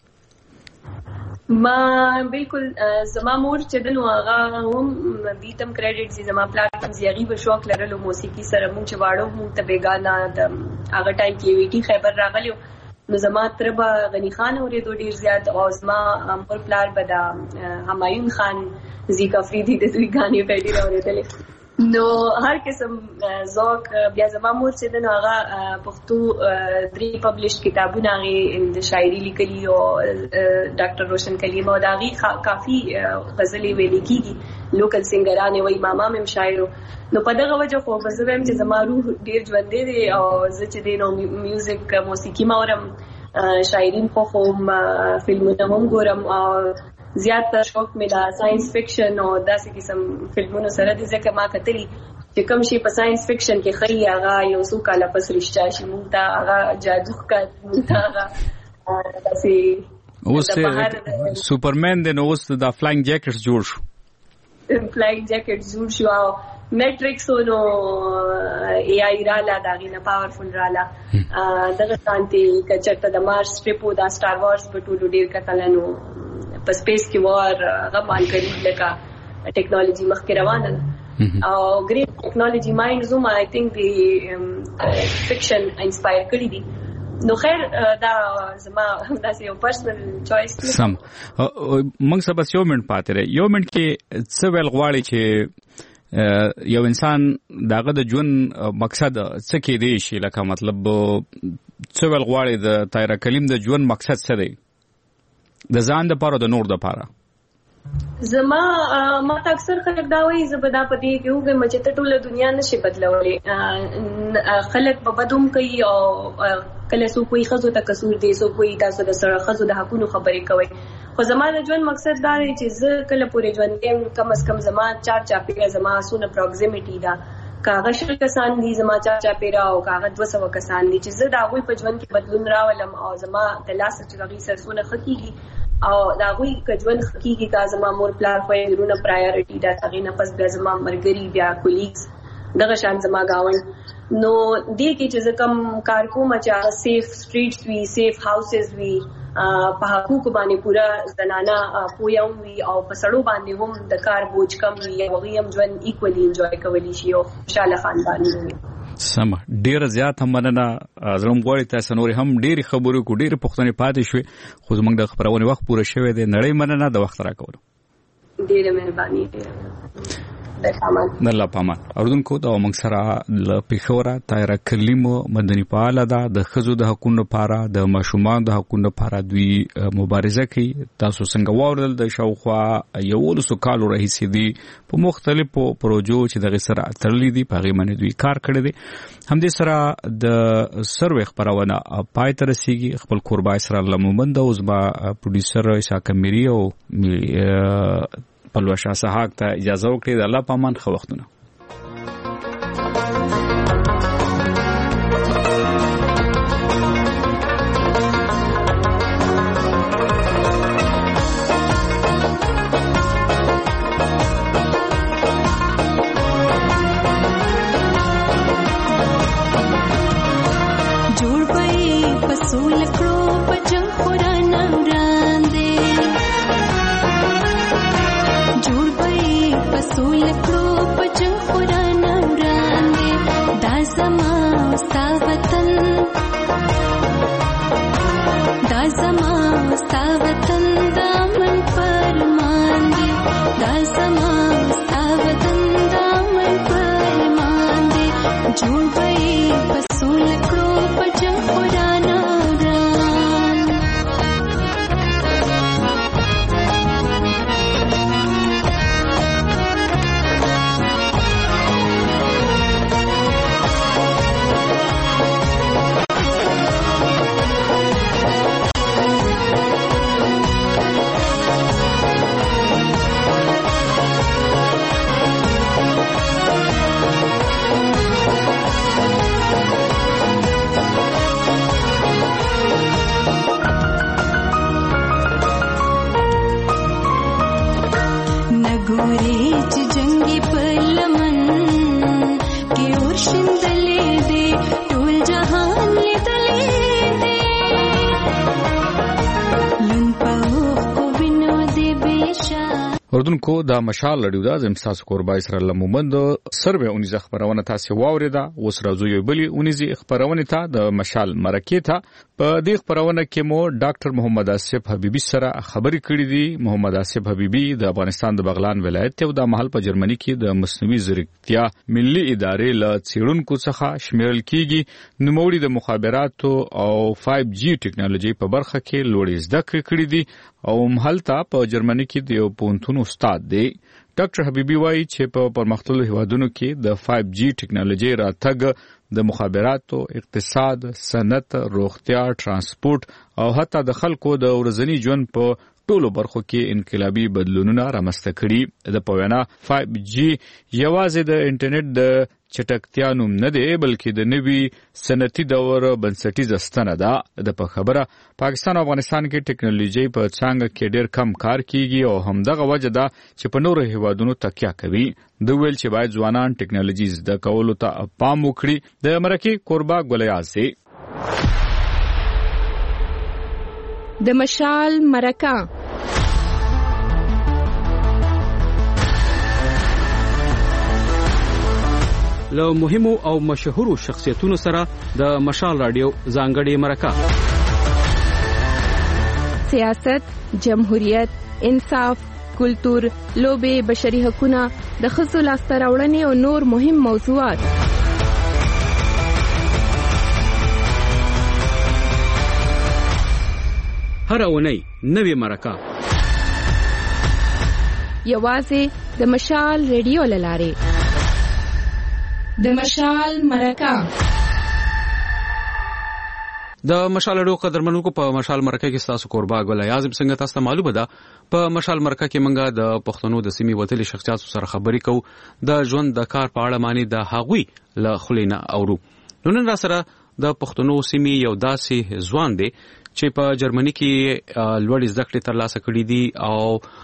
ما بالکل زما مور چې دنو هغه هم بیتم کریډټ زی زما پلاتفارم زیږي په شوق لرلو موسیقي سره مونږ چې واړو مونږ ته بیگانا د هغه ټایم کې ویټي خیبر راغلیو نو زما تربا غنی خان اورېدو ډیر زیات او زما امر پلار بدا همایون خان زیک افریدي د دوی غاني په ډیر اورېدل نو هر قسم ذوق بیا زما مور چې دنو هغه پښتو 3 پبلش کتابونه د شاعري لیکلي او ډاکټر روشن کلیم او داغي کافي غزلې ویلې کیږي لوکل سنگرانه وای ماما مم شاعرو نو په دغه وجه خو بزویم چې زما روح ډیر ژوند دی او زه چې دینو میوزیک موسیقي مورم شاعرین خو فلمونه هم ګورم او زیات شوق مې دا ساينس فکشن او داسې قسم فلمونو سره دي ځکه ما کتلی چې کوم شي په ساينس فکشن کې خري هغه یو څو کاله پس رښتیا شي مونږ ته هغه جادو ښکار مونږ ته هغه داسې اوس سوپرمن د نو اوس د فلاینګ جاکټس جوړ شو فلاینګ جاکټ جوړ شو او میټرکس نو ای آی رالا داغه نه پاورفل رالا دغه سانتي کچته د مارس ټریپو دا سٹار وارز په ټولو ډیر کتلنو په سپیس کې وار غمان کړي لکه ټیکنالوژي مخکې روانه او ګریټ ټیکنالوژي مایند زوم آی تھنک دی فکشن انسپایر کړي دي نو خیر دا زما داسې یو پرسنل چوایس دی. سم موږ سبا یو منټ پاتې رہی یو منټ کې څه ویل غواړي چې یو انسان داغه د ژوند مقصد څه کې دی شي لکه مطلب څه ویل غواړي د طاهره کلیم د ژوند مقصد څه دی د ځان د پاره د نور د پاره زما ما اکثر خلک دا وایي زبدا پدې کې وګم چې ته ټول دنیا نشي بدلولې خلک په بدوم کوي او کله سو کوئی خزو ته قصور دي سو کوئی تاسو د سره خزو د حقونو خبرې کوي خو زما د ژوند مقصد دا دی چې زه کله پورې ژوند کې کم از کم زما 4 چاپیره زما سونه پروکسیمیټی دا کاغه شل کسان دي زما 4 چاپیره او کاغه 200 کسان دي چې زه دا غوي په ژوند کې بدلون راولم او زما د لاس چې دغه سرسونه خکېږي او دا غوي کجوان خکېږي کا زما مور پلار خو یې رونه پرایورټی دا څنګه نه پس بیا زما مرګري بیا کولیګز دغه شان زما گاون نو دې کې چې کم کار کوم چې سیف سټریټس وی سیف هاوسز وی په حقوق باندې پورا زنانا پویاوم وی او په سړو باندې هم د کار بوج کم وی او غیم ژوند ایکولی انجوای کولی شي او خوشاله خاندان وي. سم ډیر زیات هم مننه زړم غواړي تاسو نور هم ډیر خبرو کو ډیر پښتنې پاتې شوي خو زموږ د خبرونه وخت پوره شوی دی نړۍ مننه د وخت راکولو ډیره مهرباني د الله پامان اوردونکو دا موږ سره ل پیښوره طاهره کلیم مدني فعال ده د خزو د حقوقو لپاره د ماشومان د حقوقو لپاره دوی مبارزه کوي تاسو څنګه واردل د شاوخوا یو لسو کالو رئیس دي په مختلفو پروژو چې دغه سره تړلې دي په غیمنه دوی کار کړی دي هم دې سره د سروې خبرونه پای تر رسیدي خپل قربای سره لمومند او زما پروډوسر اسحاق میری او پلوشا سحاق ته اجازه وکړي د الله پامان خو وختونه پسول کړو په ګوري چې جنگي پرلمن کې ورشندلې دي ټول جهان لیدلې دي لن پاو کو وینو دې بشا اردوونکو دا مشال لړیو دا زم تاسو قربای سره لمومند سروې اونیزه خبرونه تاسو واوریدا اوس راځو یو بلی اونیزه خبرونه ته د مشال مرکه ته په دې خبرونه کې مو ډاکټر محمد آصف حبیبی سره خبرې کړې دي. محمد آصف حبیبی د افغانستان د بغلان ولایت ته د محل په جرمني کې د مصنوعي ځیرکتیا ملي ادارې له څېړونکو څخه شمیرل کیږي. نوموړي د مخابراتو او 5G ټکنالوژي په برخه کې لوړې زده کړې کړې دي او مهلته په جرمني کې د یو پونتون استاد دی. ډاکټر حبیبی وایي چې په پرمختللو هیوادونو کې د 5G ټکنالوژي راتګ د مخابراتو، اقتصاد، صنعت، روغتیا، ترانسپورت او حتی د خلکو د ورځني ژوند په ټولو برخو کې انقلابي بدلونونه رامنځته کړي. د پوینا 5G یوازې د انټرنیټ د چټکتیا نوم نه دی بلکې د نوي صنعتي دور بنسټیزه ستنه ده. د په خبره پاکستان او افغانستان کې ټکنالوژي په څنګه کې ډېر کم کار کیږي او همدغه وجه ده چې په نورو هیوادونو تکیه کوي. د ویل چې باید ځوانان ټکنالوژي زده کولو ته پام وکړي. د مرکه قربا ګلیازي د مشال مرکه له مهمو او مشهورو شخصیتونو سره د مشال رادیو ځانګړې مرکه. سیاست، جمهوریت، انصاف، کلتور، لوبې، بشري حقوقونه، د ښځو لاسته راوړنې او نور مهم موضوعات. هر اونۍ نوې مرکه یوازې د مشال رادیو لاره. د مشال مرکه د مشال رادیو قدرمنونکو په مشال مرکه کې تاسو قربا ګل اعظم څنګه تاسو معلومه ده په مشال مرکه کې منګه د پښتنو د سیمې وتلي شخصیتو سره خبرې کوو د ژوند د کار په اړه معنی د هغوی له خلینا اورو. نن را سره د پښتنو سیمې یو داسې ځوان دی چې په جرمني کې لوړ زده کړې ترلاسه کړې دي او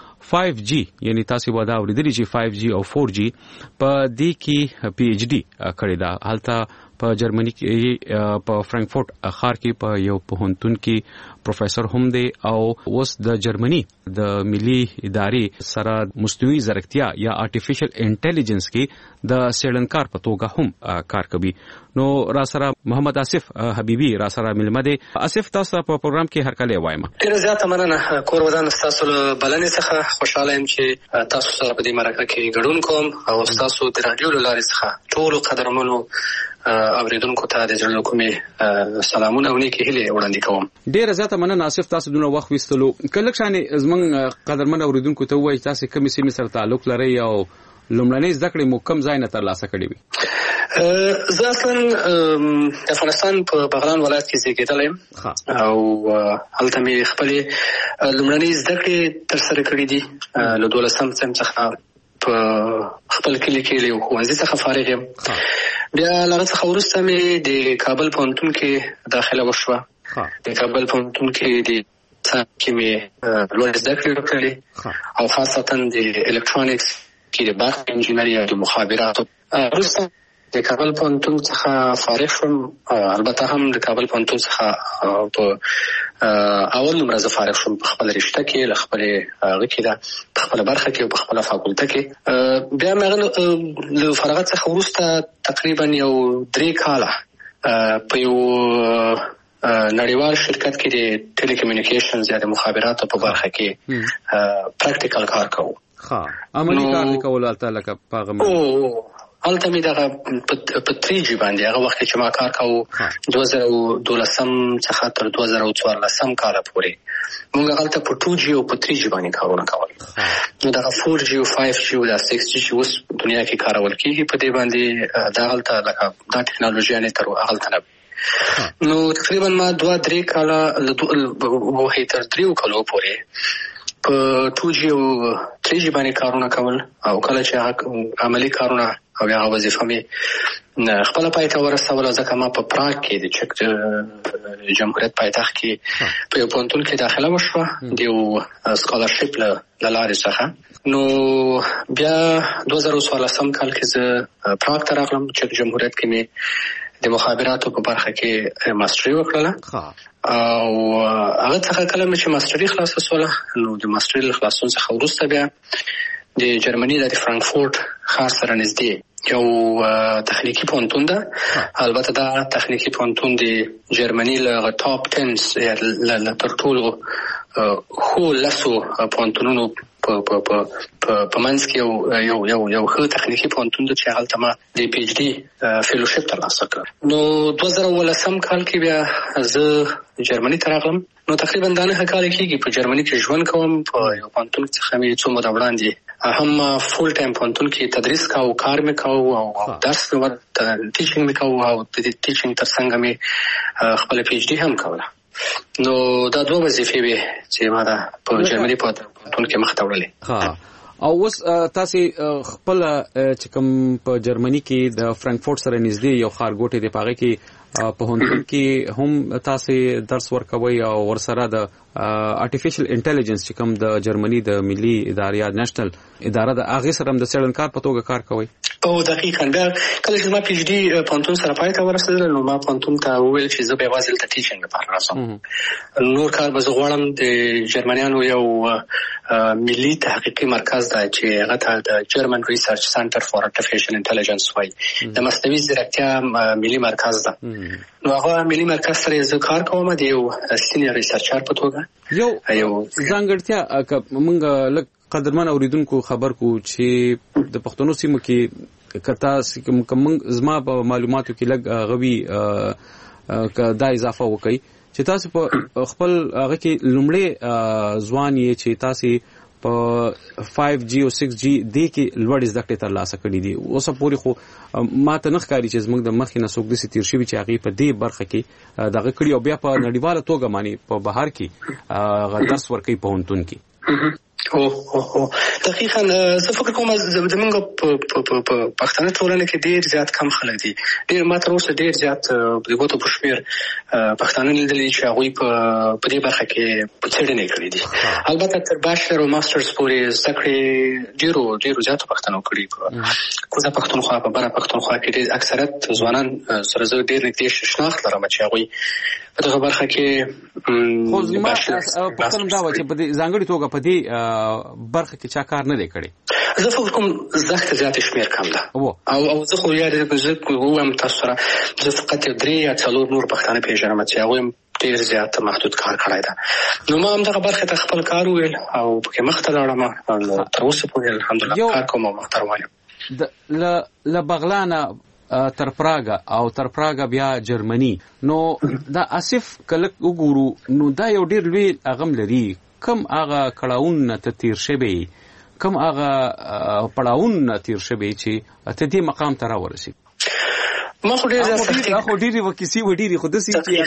5G یعنی تاسو ودا اوریدلی چې 5G او 4G په دې کې PhD کړې ده. حالته په جرمني کې په فرانکفورت ښار کې په یو پوهنتون کې پروفیسور هم دی او اوس د جرمني د ملي ادارې سره مصنوعي ځیرکتیا یا آرټیفیشل انټيليجنس کې د څېړنکار په توګه هم کار کوي. نو را سره محمد آصف حبیبی را سره ملمه دی. آصف تاسو په پروګرام کې هر کله وایم. ډیر زیات مننه کور ودان تاسو بلنې څخه خوشاله یم چې تاسو سره په دې مرکه کې ګډون کوم او تاسو د رادیو لارې څخه ټول قدرمنو اوریدونکو ته د زړه کومې سلامونه او نیکی هیلې وړاندې کوم. ډیر زیات مننه آصف تاسو دونه وخت وستلو. کله شانې زمون قدرمن اوریدونکو ته وایي تاسو کومې سیمې سره تعلق لرئ او لومړنۍ زده کړې مو کوم ځای نه ترلاسه کړې وي؟ زه اصلا د افغانستان په بغلان ولایت کې زیږېدلی یم او هلته مې خپلې لومړنۍ زده کړې ترسره کړې دي. له 12م صنف څخه په خپل کلي کې له ښوونځي څخه فارغ یم. بیا له هغه څخه وروسته مې د کابل پوهنتون کې داخله وشوه. د کابل پوهنتون کې د کې مې لوړې زده کړې وکړلې او خاصتا د الکترونیکس کې د برق انجینري او د مخابراتو. وروسته د کابل پوهنتون څخه فارغ شوم. البته هم د کابل پوهنتون څخه په اول نمره زه فارغ شوم په خپل رشته کې له خپلې هغه کې ده په خپله برخه کې او په خپله فاکولته کې. بیا مې هغه له فارغت څخه وروسته تقریبا یو 3 کاله په یو نړیوال شرکت کې د ټیلی کمیونیکیشنز یا د مخابراتو په برخه کې پریکټیکل کار کوو. عملي کار کول البته لکه پاغه هلته مې دغه په 3G باندې هغه وخت چې ما کار کوو 2012 څخه تر 2014 کاله پورې موږ هلته په 2G او په 3G باندې کارونه کول. نو دغه 4G او 5G او 6G چې اوس دنیا کې کارول کېږي په دې باندې دا هلته لکه دا ټکنالوژي نه تر هلته نه. نو تقریبا ما 2-3 کاله وهي تر 3 کالو پورې په 2G او 3G باندې کارونه کول او کله چې عملی کارونه او هغه وظیفه مې خپل پای ته ورسوله، ځکه ما په پراګ کې د چک جمهوریت پایتخت کې په یو پوهنتون کې داخله وشوه د یو سکالرشپ له لارې څخه. نو بیا 2014 کال کې زه پراګ ته راغلم، چک جمهوریت کې مې د مخابراتو په برخه کې ماستري وکړله او هغه څخه کله چې ماستري خلاصه شوله نو د ماستري له خلاصون څخه وروسته بیا د جرمني د فرانکفورت ښار سره نږدې یو تخنیکی پوهنتون ده. البته دا تخنیکی پوهنتون د جرمني له ټاپ 10 یا تر ټولو خو لسو پوهنتونونو په منځ کې یو ښه تخنیکی پوهنتون ده چې هلته ما د پی ایچ ډي فیلوشپ ترلاسه کړ. نو 2018 کال کې بیا زه جرمني ته راغلم. نو تقریبا دا 9 کال کېږي په جرمني کې ژوند کوم. په یو پوهنتون څخه مې څو موده وړاندې هم فول ټایم پوهنتون کې تدریس کاوه، کار مې کاوه او درس ټیچینګ مې کاوه او د ټیچینګ ترڅنګ مې خپل پی ایچ ډي هم کوله. نو دا دوه وظیفې وې چې ما دا په جرمني پوهنتون کې مخ ته وړلې. او اوس تاسو خپل چې کوم په جرمني کې د فرانکفورت سره نږدې یو ښارګوټی دی پاغه کې په هندون کې هم تاسو درس ورکوي او ورسره د آرټیفیشل انټيليجنس چې کوم د جرمني د ملي ادارې یا نېشنل اداره د هغه سره د څېړنکار په توګه کار کوي. او دقیقاً بیا کله چې ما پی ایچ ډي پوهنتون سره پای ته ورسېدل نو ما پوهنتون ته وویل چې زه به یوازې دلته ټیچینګ لپاره راځم، نور کار به زه غواړم. د جرمنیانو یو ملي تحقیقي مرکز دی چې هغه ته د جرمن ریسرچ سنټر فار آرټیفیشل انټيليجنس وایي، د مصنوعي ځیرکتیا ملي مرکز ده. نو هغه ملي مرکز سره زه کار کوم د یو سینیر ریسرچر په توګه. یو ځانګړتیا موږ لکه قدرمن اوریدونکو خبر کو چې د پښتنو سیمو کې کتا کوم زما په معلوماتو کې لګ غوي دا اضافه وکړي چې تاسو په خپل هغه کې لومړی ځوان یې چې تاسو په 5G او 6G د کې لوړ زده کړې ترلاسه کړې دي. اوس پورې خو ماته نه ښکاري چې زموږ د مخې نه څوک د تیر شوی چې هغه په دې برخه کې دغه کړی او بیا په نړیواله توګه معنی په بهر کې درس ورکوي په هندون کې. دقیقاً زه فکر کوم زمونږ په پښتنه ټولنه کې ډېر زیات کم خلک دي. ډېر ما تر اوسه ډېر زیات د ګوتو په شمېر پښتانه لیدلي چې هغوی په دې برخه کې څېړنې کړې دي. البته تر باشلر او ماسټرز پورې زده کړې ډېرو زیاتو پښتنو کړي. په کوزه پښتونخوا په بره پښتونخوا کې ډېر اکثریت ځوانان سره زه ډېر نږدې شناخت لرم چې هغوی په دغه برخه کې خو زما پښتون دا و چې په ځانګړي توګه په دې برخه کې چا کار نه دی کړی. زه فکر کوم زخت زیات شمیر کم ده او زه خو یاد زه کوم تاسو سره زه فقط 3 یا 4 نور پښتانه پیژنم چې هغه ډیر زیات محدود کار کړی ده. نو ما هم دغه برخه ته خپل کار ویل او پکې مخ ته لاړم. تر اوسه پورې الحمدلله کار کوم او محترم ل بغلانه تر پراګه او تر پراګه بیا جرمني. نو دا اسف کله وګورو نو دا یو ډیر لوی اغم لري. کم هغه کړهون ته تیر شوی، کم هغه پړاون تیر شوی چې ته دې مقام ته راورسې. ما خو ډیر زیات خو ډیری وکیسي و ډیری خود سي چې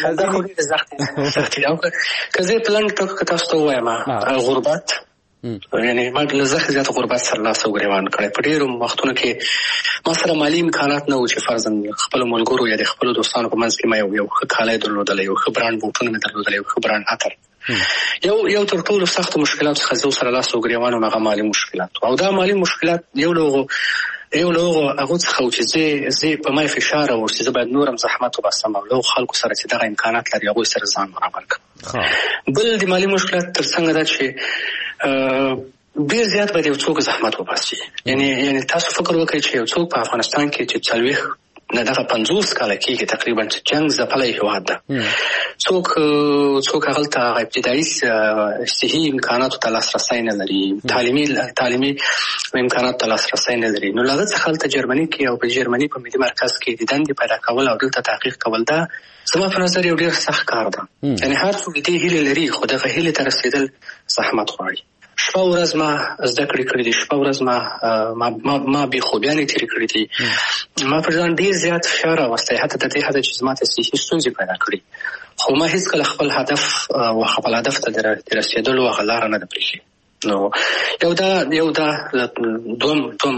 کزه پلان ټکو تاسو ته وایم غربت یعنی ما د زخه زیات غربت سره لاس وګریوان کړي. په ډیرو وختونو کې ما سره مالی امکانات نه و چې فرضاً خپل ملګرو یا د خپل دوستانو په منځ کې ما یو ښه کالی درلودل، یو ښه برانډ بوټونه مې درلودل، یو ښه برانډ عطر. یو تر ټولو سخت مشکلات څخه زه سره لاس وګریوان هغه مالی مشکلات او دا مالی مشکلات یو لوغو هغه څخه چې زه په مای فشار او چې زه باید نورم زحمت وباسم او له خلکو سره چې دغه امکانات لري هغه سره ځان برابر کړم. بل د مالی مشکلات تر څنګه دا چې ډیر زیات به یو څوک زحمت وباسي. یعنی تاسو فکر وکړئ چې یو څوک په افغانستان کې چې 40 نه دغه 50 کاله کېږي تقریبا چې جنگ ځپلی هېواد ده، څوک هغه ته ابتدایي صحي امکاناتو ته لاسرسی نه لري، تعلیمي امکاناتو ته لاسرسی نه لري. نو له هغه څخه هلته جرمني کې او په جرمني په ملي مرکز کې د دندې پیدا کول او دلته تحقیق کول دا زما په نظر یو ډېر سخت کار ده. یعنی هر څوک دې هیلې لري خو دغه هیلې ته رسېدل زحمت غواړي. شپه ورځ ما زده کړې کړې دي، شپه ورځ ما بې خوبیانې تېرې کړې دي. ما پر ځان ډېر زیات فشار راوستی، حتی تر دې حده چې زما ته صحي ستونزې پیدا کړي. خو ما هېڅکله خپل هدف او خپل هدف ته د رسېدلو هغه لاره نه ده پرېښې. نو یو دا دوم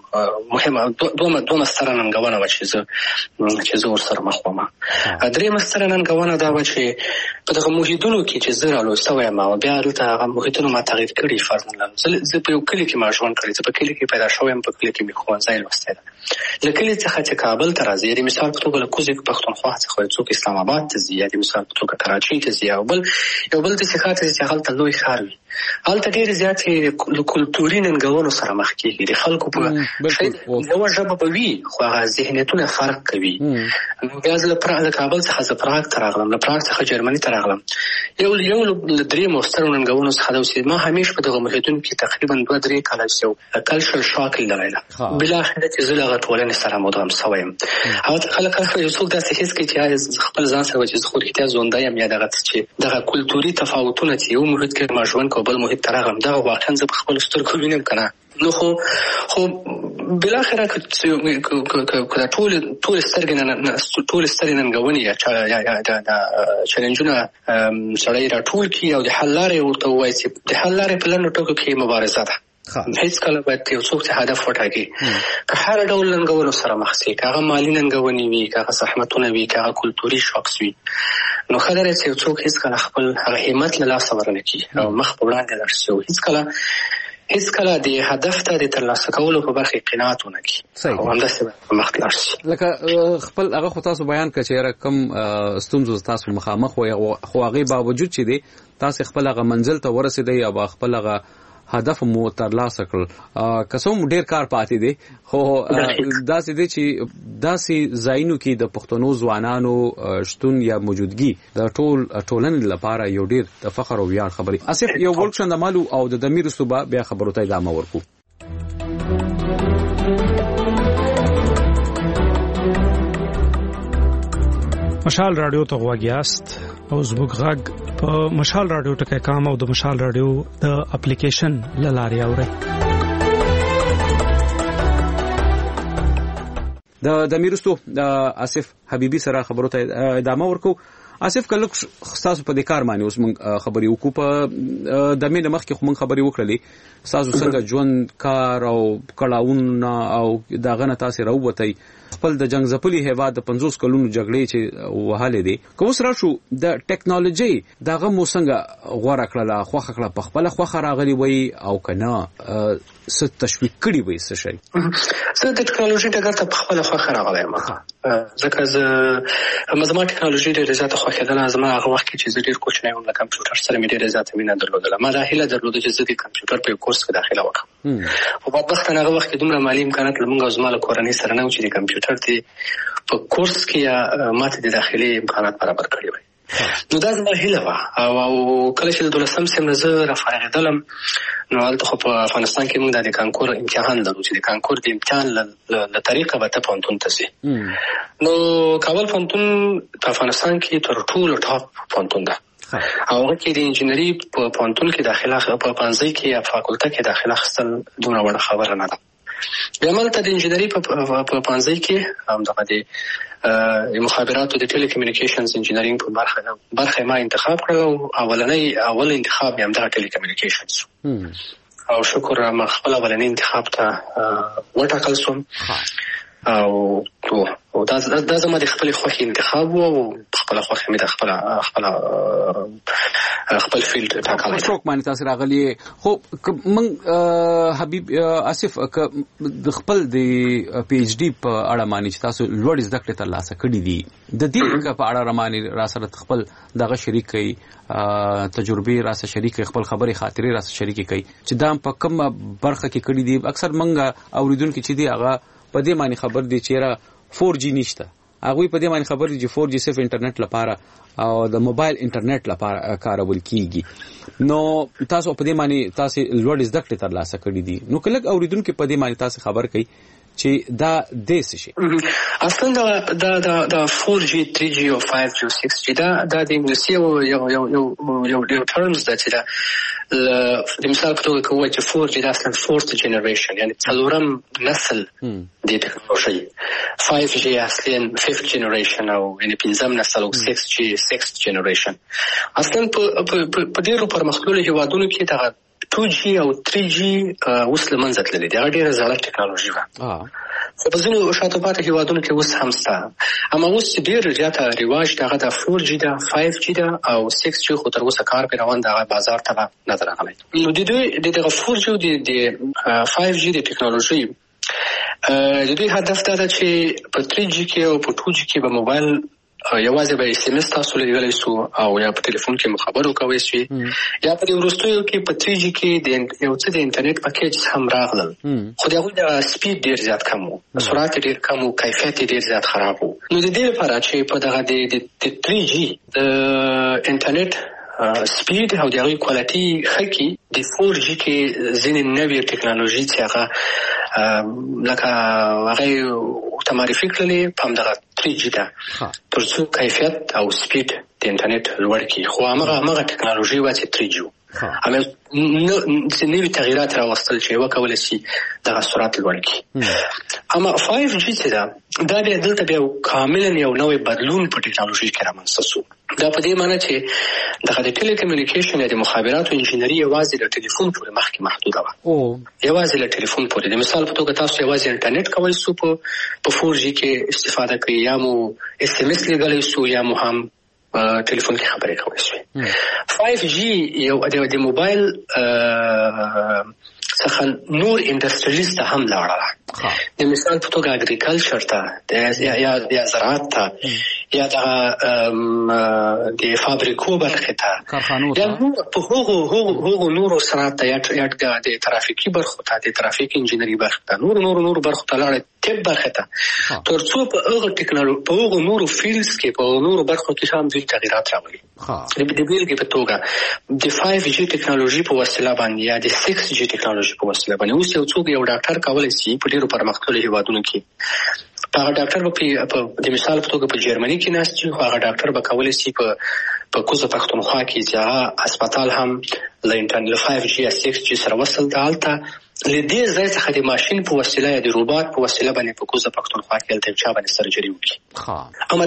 مهمه ستره ننګونه وه چې زه ورسره مخ وم. درېیمه ستره ننګونه دا وه چې په دغه محیطونو کې چې زه رالوستی یم او بیا دلته هغه محیطونه ما تغیر کړي فرض نه لرم. زه په یو کلي کې ما ژوند کړی، زه په کلي کې پیدا شوی یم، په کلي کې مې ښوونځی لوستی ده. له کلي څخه چې کابل ته راځي، د مثال په توګه له کوزې پښتونخوا څخه څوک اسلام آباد ته ځي، یا د مثال په توګه کراچۍ ته ځي، یو بل داسې ښار ته ځي چې هلته لوی ښار وي. هلته ډېرې زیاتې له کلتوري ننګونو سره مخ کېږي. د خلکو په یوه ژبه به وي خو هغه ذهنیتونه فرق کوي. بیا زه له کابل څخه زه پراګ ته راغلم، له پراګ څخه جرمني ته راغلم. یو له درېیمو سترو ننګونو څخه دا اوسېد ما همیش په دغه محیطونو کې تقریبا 2-3 کاله یو کلچرل شاک لیدلی ده. بالاخره چې زه له هغه ټولنې سره مدغم شوی یم. خلک یو څوک داسې حس کوي چې خپل ځان سره چې زه خو رښتیا ژوندی یم، یا دغه چې دغه کلتوري تفاوتونه چې یو محیط کې ما ژوند کوم بل محیط ته راغلم، دغه واقعا زه په خپلو سترګو وینم که نه. نو خو بالاخره که دا ټولې سترې ننګونې یا چلنجونه سړی راټول کړي او د حل لارې ورته ووایي چې د حل لارې په لنډو ټکو کې مبارزه ده. هیڅ کله باید یو څوک چې هدف وټاکي، که هر ډول ننګونو سره مخ شي، که هغه مالي ننګونې وي، که هغه زحمتونه وي، که هغه کلتوري شاکس وي، نو ښه ده چې یو څوک هیڅ کله خپل هغه همت له لاسه ورنه کړي او مخ په وړاندې لاړ شي او هیڅ کله د هدف ته د ترلاسه کولو په برخه قناعت ونه کړي او همداسې مخ لاړ شي. لکه خپل هغه خو تاسو بیان کړ چې کم ستونزو تاسو مخامخ وي، خو هغې باوجود چې دی تاسو خپل هغه منزل ته ورسېدئ او خپل هغه هدف مو ترلاسه کړل. که څه هم ډېر کار پاتې دی، خو داسې دی چې داسې ځایونو کې د پښتنو ځوانانو شتون یا موجودګي د ټولنې لپاره یو ډېر د فخر او ویاړ خبرې. آصف یو ورک شنده مالو او د دمیر صوبه بیا خبرو ته ادامه ورکو. مشال رادیو ته غواګیاست او زموږ غږ په مشال رادیو ټکي کام او د مشال رادیو د اپلیکیشن لاري اوري. د میرستو د آصف حبیبي سره خبرو ته ادامه ورکو. آصف کله تاسو په دې کار باندې اوس موږ خبرې وکړو، په د مې مخ کې خو موږ خبرې وکړلې تاسو څنګه ژوند کار او کړهونه او داغه نه تاسو راووتئ خپل د جنگ ځپلي هیواد د 50 کلونو جګړې چې وهاله دي. کوم سره شو د ټیکنالوژي دغه مو څنګه غوړه کړله، خوخه کړه په خپل خوخه راغلی وي او کنه ست تشویق کړی وي څه شي؟ زه د ټیکنالوژي ډګر ته په خپل خوخه راغلی یم، ځکه زه زما ټیکنالوژي ډېره زیاته خوښېدله. زما هغه وخت کې چې زه ډېر کوچنی وم له کمپیوټر سره مې ډېره زیاته مینه درلودله. ما دا هیله درلوده چې زه د کمپیوټر په یو کورس کې داخله وکړم، خو بدبختانه هغه وخت کې دومره مالي امکانات له موږ او زما له کورنۍ سره نه و چې د کمپیوټر د په کورس کې یا ماته د داخلي امکانات برابر کړي وای. نو دا زما هیله وه او کله چې د 12 سیم نه زه رافارغېدلم، نو هلته خو په افغانستان کې موږ د کانکور امتحان لرو چې د کانکور د امتحان له طریقه به ته پوهنتون ته ځې. نو کابل پوهنتون په افغانستان کې تر ټولو ټاپ پوهنتون ده او هغه کې د انجینري په پوهنتون کې داخله په پانځي کې یا فاکولټه کې داخله اخیستل دومره وړه خبره نه ده. بیا مالته د انجینري په پانځي کې همدغه د مخابراتو د ټیلی کمیونیکیشنز انجینرینګ په برخه ما انتخاب کړل او اول انتخاب یې همدغه ټیلی کمیونیکیشنز او شکر ما خپل اولنی انتخاب ته وټاکل شوم او دا زما د خپل خوښي انتخاب و او خپل خوښي مې د خپل فیلډ ټاکلی. شوق باندې تاسو راغلی خو من حبیب آصف د خپل د پی ایچ ډي په اړه باندې چې تاسو لوړ زده کړې ترلاسه کړې دي د دې په اړه رماني را سره خپل دغه شریک کړي تجربه را سره شریک خپل خبرې خاطرې را سره شریک کړي چې دا په کوم برخه کې کړې دي. اکثر منګه اوریدونکو چې دی هغه په دې معنی خبر دي چې را 4G نشته، هغه په دې معنی خبر دي چې 4G صرف انټرنیټ لپاره او د موبایل انټرنیټ لپاره کارول کیږي. نو تاسو په دې معنی تاسو لوړ زده کړې ترلاسه کړې دي، نو کله اوریدونکو په دې معنی تاسو خبر کړئ چې دا دیس شي. اصلا دا 4G 3G او 5G او 6G دا د انګلیسي یو ټرمز ده چې دا د مثال په توګه کوي چې 4G دا اصلا fourth generation یعنی څلورم نسل د ټکنالوژي، 5G اصلا fifth generation او یعنی پنځم نسل او 6G sixth generation. اصلا په ډیرو پرمختللو هیوادونو کې دا 2G او 3G اوس له منځه تللي دي. هغه ډېره زړه ټکنالوژي وه خو په ځینو شاته پاتې هېوادونو کې اوس هم شته. اما اوس ډېر زیاته رواج د هغه د 4G ده 5G ده او 6G خو تر اوسه کار پرې روان د هغه بازار ته نه ده راغلی. نو د دوی د دغه 4G او د 5G د ټکنالوژي د دوی هدف دا ده چې په 3G کې او په 2G کې به موبایل یوازې به SMS تاسو لګولای شو او یا په ټلیفون کې مخابره کوي شي یا په وروستیو کې په 3G کې د یو څه د انټرنیټ پکیج هم راغلل خو دغه د سپیډ ډیر زیات کم وو سرعت ډیر کم وو کیفیت ډیر زیات خراب وو. نو د دې لپاره چې په دغه د 3G انټرنیټ سپیډ او د هغې کوالټي ښه کړي د 4G کې ځینې نوې ټکنالوژي چې هغه لکه هغه ورته معرفي کړلې په همدغه 3G ده تر څو کیفیت او سپیډ د انټرنیټ لوړ کړي. خو همغه ټکنالوژي وه چې 3G وو نوي تغییرات راوستل چې وکولی شي دغه سرعت لوړ کړي. اما 5G چې ده دا بیا دلته بیا کاملا یو نوی بدلون په ټکنالوژي کې رامنځته شو. دا په دې معنی چې دغه د ټیلیکمیونیکیشن یا د مخابراتو انجینري یوازې د ټلیفون پورې مخکې محدوده وه یوازې له ټلیفون پورې. د مثال په توګه تاسو یوازې انټرنیټ کولی شو په 4G کې استفاده کړئ یا مو SMS لیږلی شو یا مو هم ټلیفون کې خبرې کولی شوې. 5G یو د موبایل څخه نور انډسټریز ته هم لاړه. د مثال په توګه اګریکلچر ته یا زراعت ته یا د فابریکو برخې ته یا په هغو نورو صنعت ته یا د ترافیکي برخو ته د ترافیک انجینري برخې ته نورو برخو ته لاړه طب برخې ته تر څو په هغو نورو فیلډز کې په نورو برخو کې هم دوی تغیرات راولي. د بېلګې په توګه د 5G ټکنالوژي په وسیله باندې یا د 6G ټکنالوژي په وسیله باندې اوس یو څوک یو ډاکټر کولی شي په ډېرو پرمختللو هېوادونو کې هغه ډاکټر به د مثال په توګه په جرمني کې ناست وي خو هغه ډاکټر به کولی شي په کوزه پښتونخوا کې چې هغه هسپتال هم له 5G یا 6G سره وصل ده هلته له دې ځای څخه د ماشین په وسیله یا د روباټ په وسیله باندې په کوزه پښتونخوا کې هلته چا باندې سرجري وکړي. اما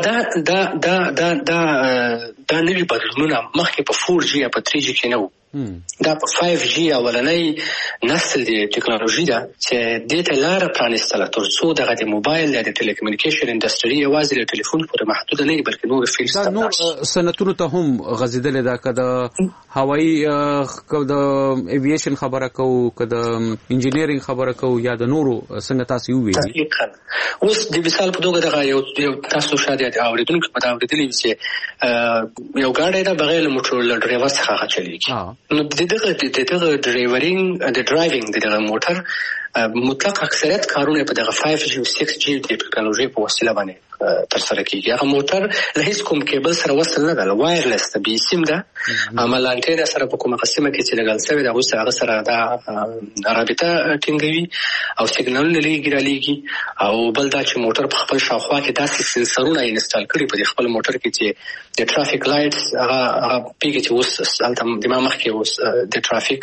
دا نوي بدلونونه مخکې په 4G یا په 3G کې نه وو. دا په 5G اولنۍ نسل د ټکنالوژي ده چې دې ته لاره پرانیستله تر څو دغه د موبایل یا د ټیلیکمیونیکیشن انډسټري یوازې د ټلیفون پورې محدوده نه وي بلکې نور فیلډز ته نور صنعتونو ته هم غځېدلې ده که د هوایي که د ایویشن خبره کوو که د انجینیرینګ خبره کوو یا د نورو څنګه تاسو وویلي. اوس د مثال په توګه دغه یو تاسو شاید اورېدونکو به دا اورېدلي وي چې یو ګاډی ده بغیر له موټر له ډرایور څخه هغه چلېږي. نو د دغه ډرایوینګ د دغه موټر مطلق اکثریت کارونه په دغه 5G او 6G د ټکنالوژي په وسیله باندې ترسره کیږي. هغه موټر له هیڅ کوم کیبل سره وصل نه ده وایرلس ده بي سیم ده اما لانټینا سره په کومه قسمه کې چې لګل شوی ده اوس هغه سره دا رابطه ټینګوي او سیګنال لېږي او بل دا چې موټر په خپل شاوخوا کې داسې سنسرونه انسټال کړي په خپل موټر کې چې د ټرافیک لایټس هغه پیږي چې اوس هلته د ما مخکې اوس د ټرافیک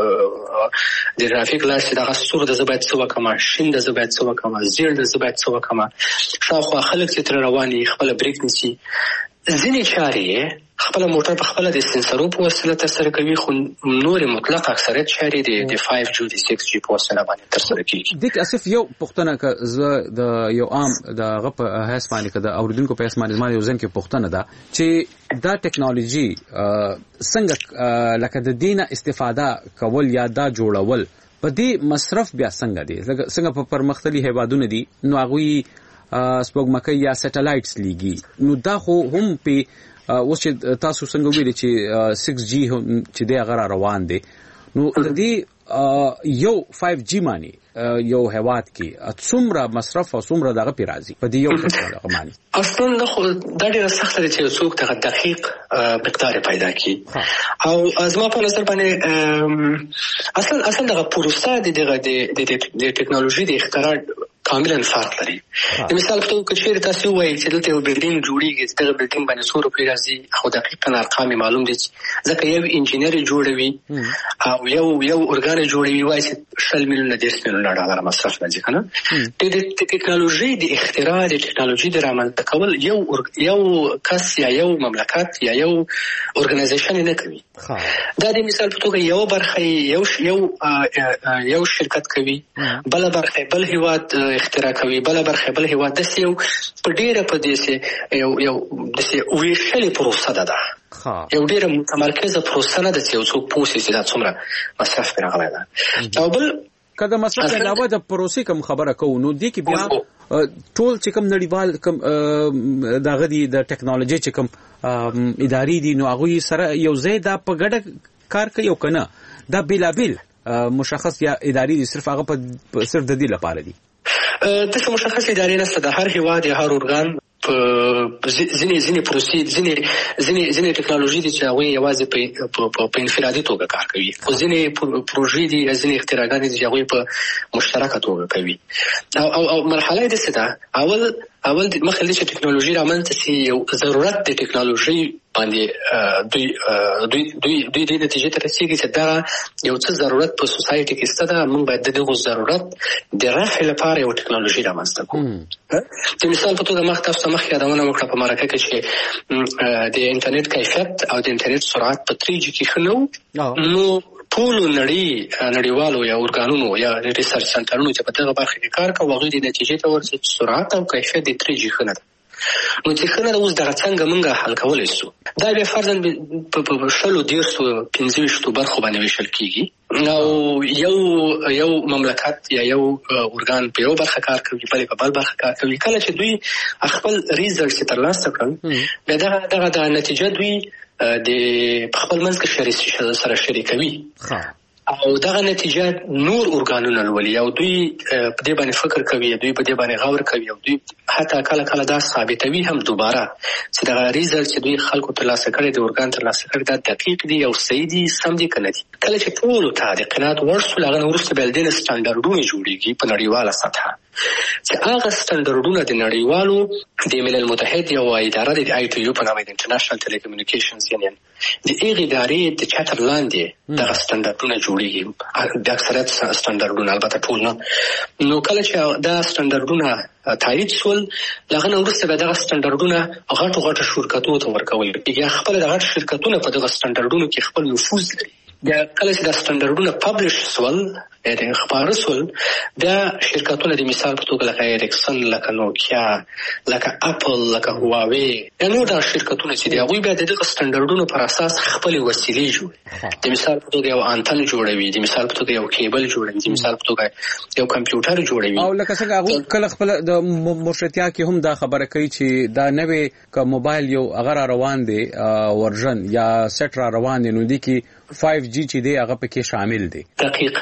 لایټس دغه سور د زه باید څه وکړم شین د زه باید څه وکړم زیړ د زه باید څه وکړم شاوخوا خلک چې ترې روان وي خپله بریک نیسي ځینې چارې خپله موټر په خپله د سنسرو په وسیله ترسره کوي خو نورې مطلق اکثریت چارې د 5G د 6G په وسیله باندې ترسره کېږي. دې اسف یو پوښتنه که زه د یو عام د هغه په حیث باندې که د اورېدونکو په حیث باندې زما یو ذهن کې پوښتنه ده چې دا ټکنالوژي څنګه لکه د دې نه استفاده کول یا دا جوړول په دې مصرف بیا څنګه دی څنګه په پرمختللي هېوادونه دي نو هغوی سپوږمکۍ یا سټلایټس لیږي نو دا خو هم په اوس چې تاسو څنګه ویلي چې 6G چې دی هغه را روان دی نو د دې یو 5G معنی یو هېواد کې څومره مصرف او څومره دغه پې راځي په دې یو څه معنی اصلا دا ډېره سخته ده چې یو څوک دغه دقیق مقدار پیدا کړي او زما په نظر باندې اصلا دغه پروسه د ټکنالوژي د اختراع کاملا فرق لري. د مثال په توګه چې تاسو وایي چې دلته یو بلډینګ جوړیږي چې دا بلډینګ باندې څو روپۍ راځي خو دقیقاً ارقام معلوم دي ځکه یو انجینر جوړوي او یو ارګان جوړوي وایي چې 10 میلیونه $10 مصرف راځي کنه. د ټکنالوژي د اختراع د ټکنالوژي د رامنځته کول یو کس یا یو مملکت یا یو ارګنایزیشن نه کوي. دا د مثال په توګه یو برخه یو شرکت کوي، بل برخه بل هیواد اختراع کوي، بل برخه بل هیواد د یو په ډیره په دې یو د ویشلې پروسه ده. یو ډیره متمرکزه پروسه نه ده چې یو څوک پوسي چې دا څومره مصرف راغلی ده. او بل کله مصرف علاوه د پروسې کوم خبره کوو نو دې کې بیا ټول چې کوم نړیوال کوم د غدي د ټکنالوژي چې کوم ادارې دي نو هغه سره یو ځای دا په ګډه کار کوي او کنه دا بلابل مشخص یا ادارې دي صرف هغه په صرف د دې لپاره دي. د څه مشخص ادارې نه ستاسو هر هیواد یا هر ارګان ځینې پروسې ځینې ټکنالوژي دي چې هغه یوازې په انفرادي توګه کار کوي او ځینې پروژې دي ځینې اختراعات دي چې هغه په مشترکه توګه کوي. او مرحله دې څه ده؟ اول د مخکې چې ټکنالوژي رامنځته شي یو ضرورت د ټکنالوژي باندې دوی د نتیجې ته رسیږي چې دا یو څه ضرورت په سوسایټي کې شته. موږ باید د دغه ضرورت د رفع لپاره یو ټکنالوژي رامنځته کړو. د مثال په توګه تاسو مخکې یادونه وکړه په مرکه کې چې د انټرنیټ کیفیت او د انټرنیټ سرعت په 3G کې ښه نو ټول نړیوالو یا ارګانونو یا ریسرچ سنټرونو چې په دغه برخه کې کار کوي هغه د نتیجې ته ورسېږي چې سرعت او کیفیت د 3G ښه نه ده. نو چې ښه نه ده اوس دغه څنګه موږ حل کولی شو؟ دا بیا فرضاً په 15 برخو باندې ویشل کېږي. او یو مملکت یا یو ارګان په یو برخه کار کوي، بل په بل برخه کار کوي. کله چې دوی خپل ریزلټس ترلاسه کړل بیا دغه نتیجه دوی د خپل منځ کې سره شریکوي او دغه نتیجه نور ارګانونه لولي او دوی په دې باندې فکر کوي، دوی په دې باندې غور کوي او دوی حتی کله دا ثابتوي هم دوباره چې دغه ریزلټ چې دوی خلکو ترلاسه کړي د ارګان ترلاسه کړي دا دقیق دي او صحیح دي، سم دي کنه دي. کله چې ټول ته د قناعت ورسول هغه وروسته بل د سټانډرډونو جوړیږي په نړیواله سطحه چې هغه سټانډرډونه د نړیوالو د ملل متحد یو اداره د ITU په نامه د انټرنیشنل ټیلیکومونیکیشنز یونین د هغې ادارې د چتر لاندې دغه سټانډرډونه جوړیږي، د اکثریت سټانډرډونه البته ټول نه. نو کله چې دا سټانډرډونه تایید شول هغه نه وروسته به دغه سټانډرډونه غټو شرکتونو ته ورکول کېږي. خپل د غټ شرکتونه په دغه سټانډرډونو کې خپل نفوذ لري. بیا کله چې دا سټانډرډونه پبلش شول خپاره شول بیا شرکتونه د مثال په توګه لکه ایرکسن، لکه نوکیا، لکه اپل، لکه هواوی نور دا شرکتونه چې دي هغوی بیا د دغه سټانډرډونو پر اساس خپلې وسیلې جوړوي. د مثال په توګه یو انتن جوړوي، د مثال په توګه یو کیبل جوړوي، د مثال په توګه یو کمپیوټر جوړوي. او لکه څنګه هغوی کله خپل د مرشتیا کې هم دا خبره کوي چې دا نوې که موبایل یو هغه روان دی ورژن یا سیټ را روان دی نو دی کې 5G چې دی هغه پکې شامل دی. دقیق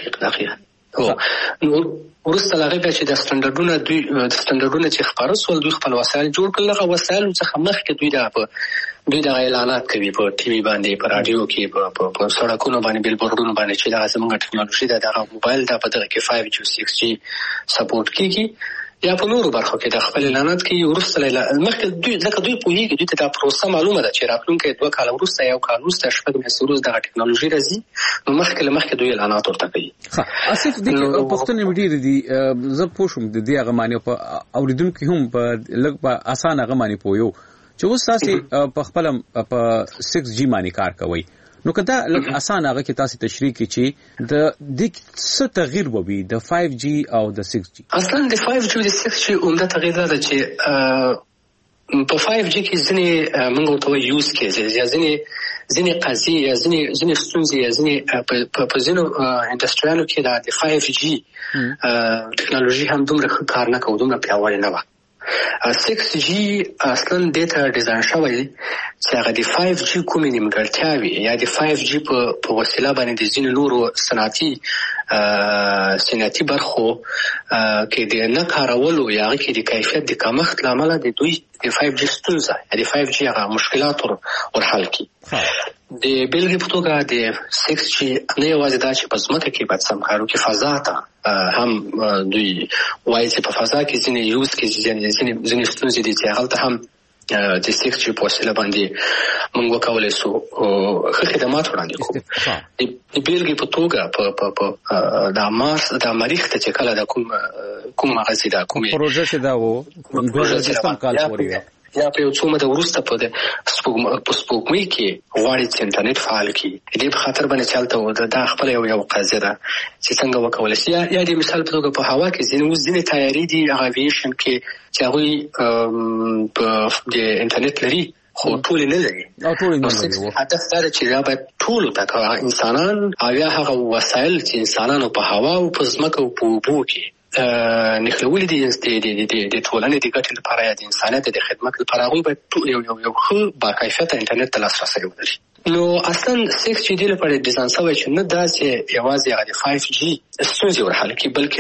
نو ورسته هغه بیا چې د سټانډرډونه چې خپاره شول دوی خپل وسایل جوړ کړل. هغه وسایل څخه مخکې دوی د اعلانات کوي په ټي وي باندې، په رادیو کې، په سړکونو باندې، بیلبورډونو باندې چې دا زموږ ټکنالوژي ده. دغه موبایل دا په دغه کې 5G او 6G سپورټ کیږي یا په نورو برخو کې د خپل اعلانات کې ورسته مخکې دوی ځکه دوی پوهیږي دوی ته دا پروسه معلومه ده چې راتلونکي 2 کال وروسته یو کال وروسته شپږ میاشتې وروسته دغه ټکنالوژي راځي نو مخکې دوی اعلانات ورته کوي. اسف د پښتنې وډیر دي زه پوه شوم د دې هغه معنی په اوریدونکو هم په لږ په اسانه هغه معنی پویو چې اوس تاسو په خپل په 6G معنی کار کوي نو کدا لږ اسانه هغه کې تاسو تشریح کړئ چې د څه تغییر وبوي د 5G او د 6G. اصلا د 5G او د 6G عمده تغییر دا چې په 5G کې ځینې موږ ته یوز کیږي یا ځینې قضیې یا ځینې ستونزې یا ځینې په ځینو انډسټریالو کې د 5G ټکنالوژي هم دومره کار نه کوي، دومره پیاوړې نه وه. 6G اصلا دیتا ډیزاین شوی چې هغه د 5G کومې نیمګړتیاوې یا د 5G په وسیله باندې د ځینو نورو صنعتي صنعتي برخو کې د نه کارولو یا کې د کیفیت د کمښت لامل د دوی د 5G ستونزه د 5G هغه مشکلات ورحل کی د بیلګې په توګه د 6G نه یوازې دا چې په ځمکه کې باید سم کارو کې فضا ته هم دوی وایي چې په فضا کې ځینې یوز کې ځینې ستونزې دي چې هغه ته هم د 6G په وسیله باندې موږ وکولای شو ښه خدمات وړاندې کوو. د بیلګې په توګه په د مارس د مریخ ته چې کله د کوم مغزي دا کومې پروژه چې دا وو 2010 کال پورې یا په یو څو مده وروسته په سپوږمۍ کې غواړي چې انټرنیټ فعال کړي. دې په خاطر باندې چلته و دا خپل یو قضیه ده چې څنګه وکولای شي. یا د مثال په توګه په هوا کې ځینې تیاري دي اویشن کې چې هغه د انټرنیټ لري خو ټول نه لري. هدف دا چې دا به ټول تکا انسانان او یا هغه وسایل چې انسانانو په هوا او په ځمکه او په اوبو کې نخلولې دي د ټولنې د ګټې لپاره یا د انسانیت د خدمت لپاره هغوی باید یو ښه باکیفیته انټرنیټ ته لاسرسی ولري. نو اصلا 6G د لپاره ډیزاین شوی چې نه داسې یوازې هغه د 5G ستونزې ورحل کړي بلکې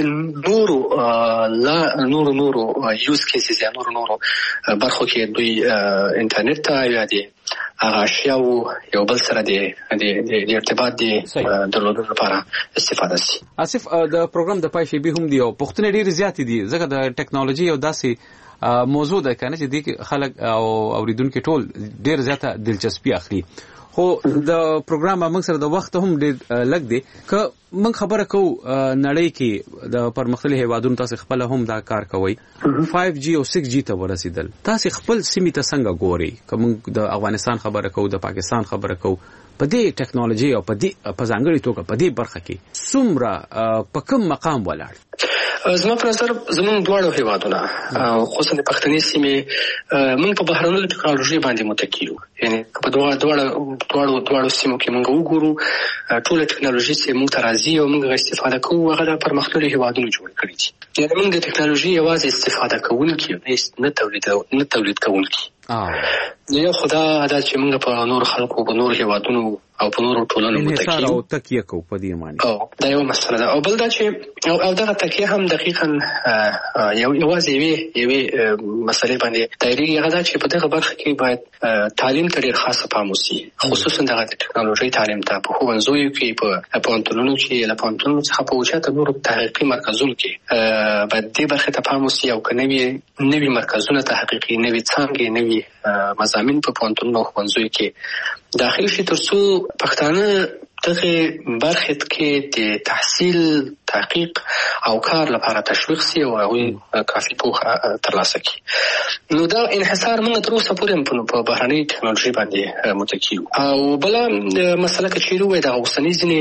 نورو یوز کیسز یا نورو برخو کې دوی انټرنیټ ته یا د هغه اشیاء یو بل سره د ارتباط درلودو لپاره استفاده شي. آصف د پروګرام د پای شیبي هم دی او پښتنې ډېر زیات دي ځکه د ټیکنالوژي او داسې موضوع ده کنه چې د خلک او اوریدونکو ټول ډېر زیاته دلچسپي اخلي. خو د پروګرام موږ سره د وخت هم ډېر لګ دی که موږ خبره کوو نړۍ کې د پرمختللي هیوادونو تاسو خپل هم دا کار کوي 5G او 6G ته ورسیدل تاسو خپل سیمه ته څنګه ګوري که موږ د افغانستان خبره کوو د پاکستان خبره کوو په دې ټیکنالوژي او په ځانګړي توګه په دې برخه کې څومره په کوم مقام ولاړ؟ زما په نظر زموږ دواړو هیوادونه خصوصا د پښتني سیمې موږ په بهرنۍ ټیکنالوژي باندې متکی یو. یعنی په دواړو سیمو کې موږ وګورو ټول ټیکنالوژي چې موږ ته راځي او موږ استفاده کوو هغه د پرمختللي هیوادونو جوړ کړي دي. یعنی موږ د ټیکنالوژي یوازې استفاده کوونکي نه تولید کوونکي. یو خدا دا چې موږ په نور خلکو په نور هیوادونو او په نورو ټولنو متکی او تکیه کو په دې معنی دا یو مسله ده. او بل دا چې او دغه تکیه هم دقیقاً یوازې یوې مسلې باندې دایري هغه دا چې په دغه برخه کې باید تعلیم ته ډېر خاصه پام وشي خصوصا دغه ټیکنالوژي تعلیم ته په ښوونځیو کې په پوهنتونونو کې له پوهنتونونو څخه په اوچته نورو تحقیقي مرکزونو کې باید دې برخه ته پام وشي او که نوي مرکزونه تحقیقي نوي څانګې نوي مضامین په پوهنتونونو او ښوونځیو کې داخل شي ترڅو پښتانه دغه برخه کې د تحصیل تحقیق او کار لپاره تشویق شي او هغوی کافي پوهه ترلاسه کړي. نو دا انحصار موږ تر اوسه پورې په بهرنۍ ټیکنالوژي باندې متکی یو. او بله مسله که چیرې ووایي دغه اوسني ځینې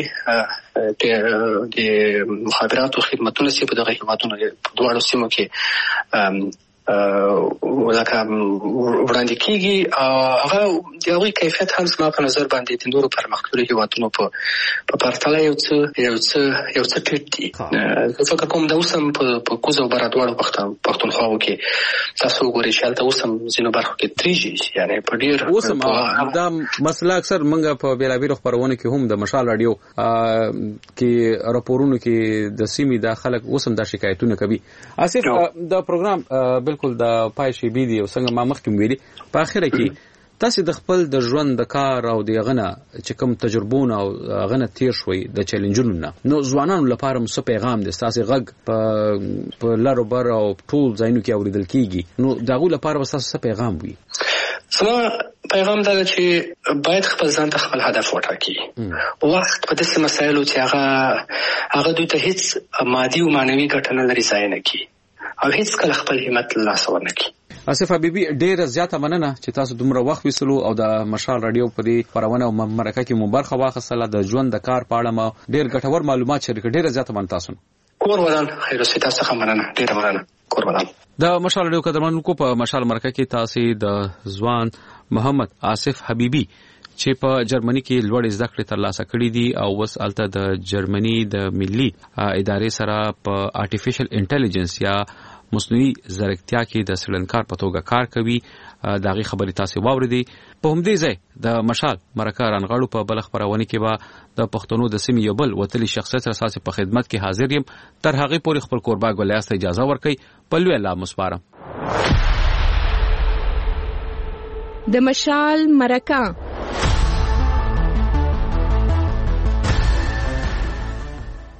د مخابراتو خدمتونه چې په دغه هېوادونو په دواړو سیمو کې ولکه وړاندې کېږي هغه د هغوی کیفیت هم زما په نظر باندې د نورو پرمختللو هېوادونو په پرتله یو څه ټیټ دي. زه فکر کوم دا اوس هم په کوز او بره دواړو پښتونخواو کې تاسو وګورئ چې هلته اوس هم ځینو برخو کې 3G یعنې په ډېر اوس هم دا مسله اکثر موږ په بېلابېلو خپرونو کې هم د مشال راډیو کې راپورونو کې د سیمې د خلک اوس هم دا شکایتونه کوي. آصف د پروګرام بالکل د پای شیبي دی او څنګه ما مخکې ویلي په اخره کې تاسو د خپل د ژوند د کار او د غنه چې کوم تجربونه او غنه تیر شوي د چیلنجونو نه نو ځوانانو لپاره مو څه پیغام دی تاسو غږ په لارو بر او ټول ځایونو کې اوریدل کیږي نو دغه لپاره تاسو څه پیغام وي؟ زما پیغام دا چې باید خپل ځان ته خپل هدف وټاکي. وخت په داسې مسایلو چې هغه دوی ته هیڅ مادي او معنوي ګټه نه لري ځای نه کړي او هیڅ کله خپل همت له لاسه ورنه کړي. آصف حبیبي ډېر زیاته مننه چې تاسو دومره وخت ویسلو او د مشال رادیو په دې خبرونه او مرکه کې مو برخه واخیستله د ژوند د کار په اړه ما ډېر ګټور معلومات شریک ډېر زیاته مننه تاسو. کور ودان خیر اوسې تاسو څخه مننه ډېر مننه کور ودان. د مشال رادیو قدرمنونکو په مشال مرکه کې تاسو د ځوان محمد آصف حبیبي چې په جرمني کې لوړ زده کړې ترلاسه کړې دي او اوس الته د جرمني د ملي ادارې سره په آرټیفیشل انټيليجنس یا مصنوعي ځیرکتیا کې د سړنکار په توګه کار کوي. داغي خبري تاسو واوریدي. په همدې ځای د مشال مرکه رانغړو په بل خبرونه کې به د پښتنو د سیمې یو بل وتلی شخصیت اساس په خدمت کې حاضر یم. تر هغه پورې خپل قربا ګولیاست اجازه ورکړي. په لوی الله مسپارم. د مشال مرکه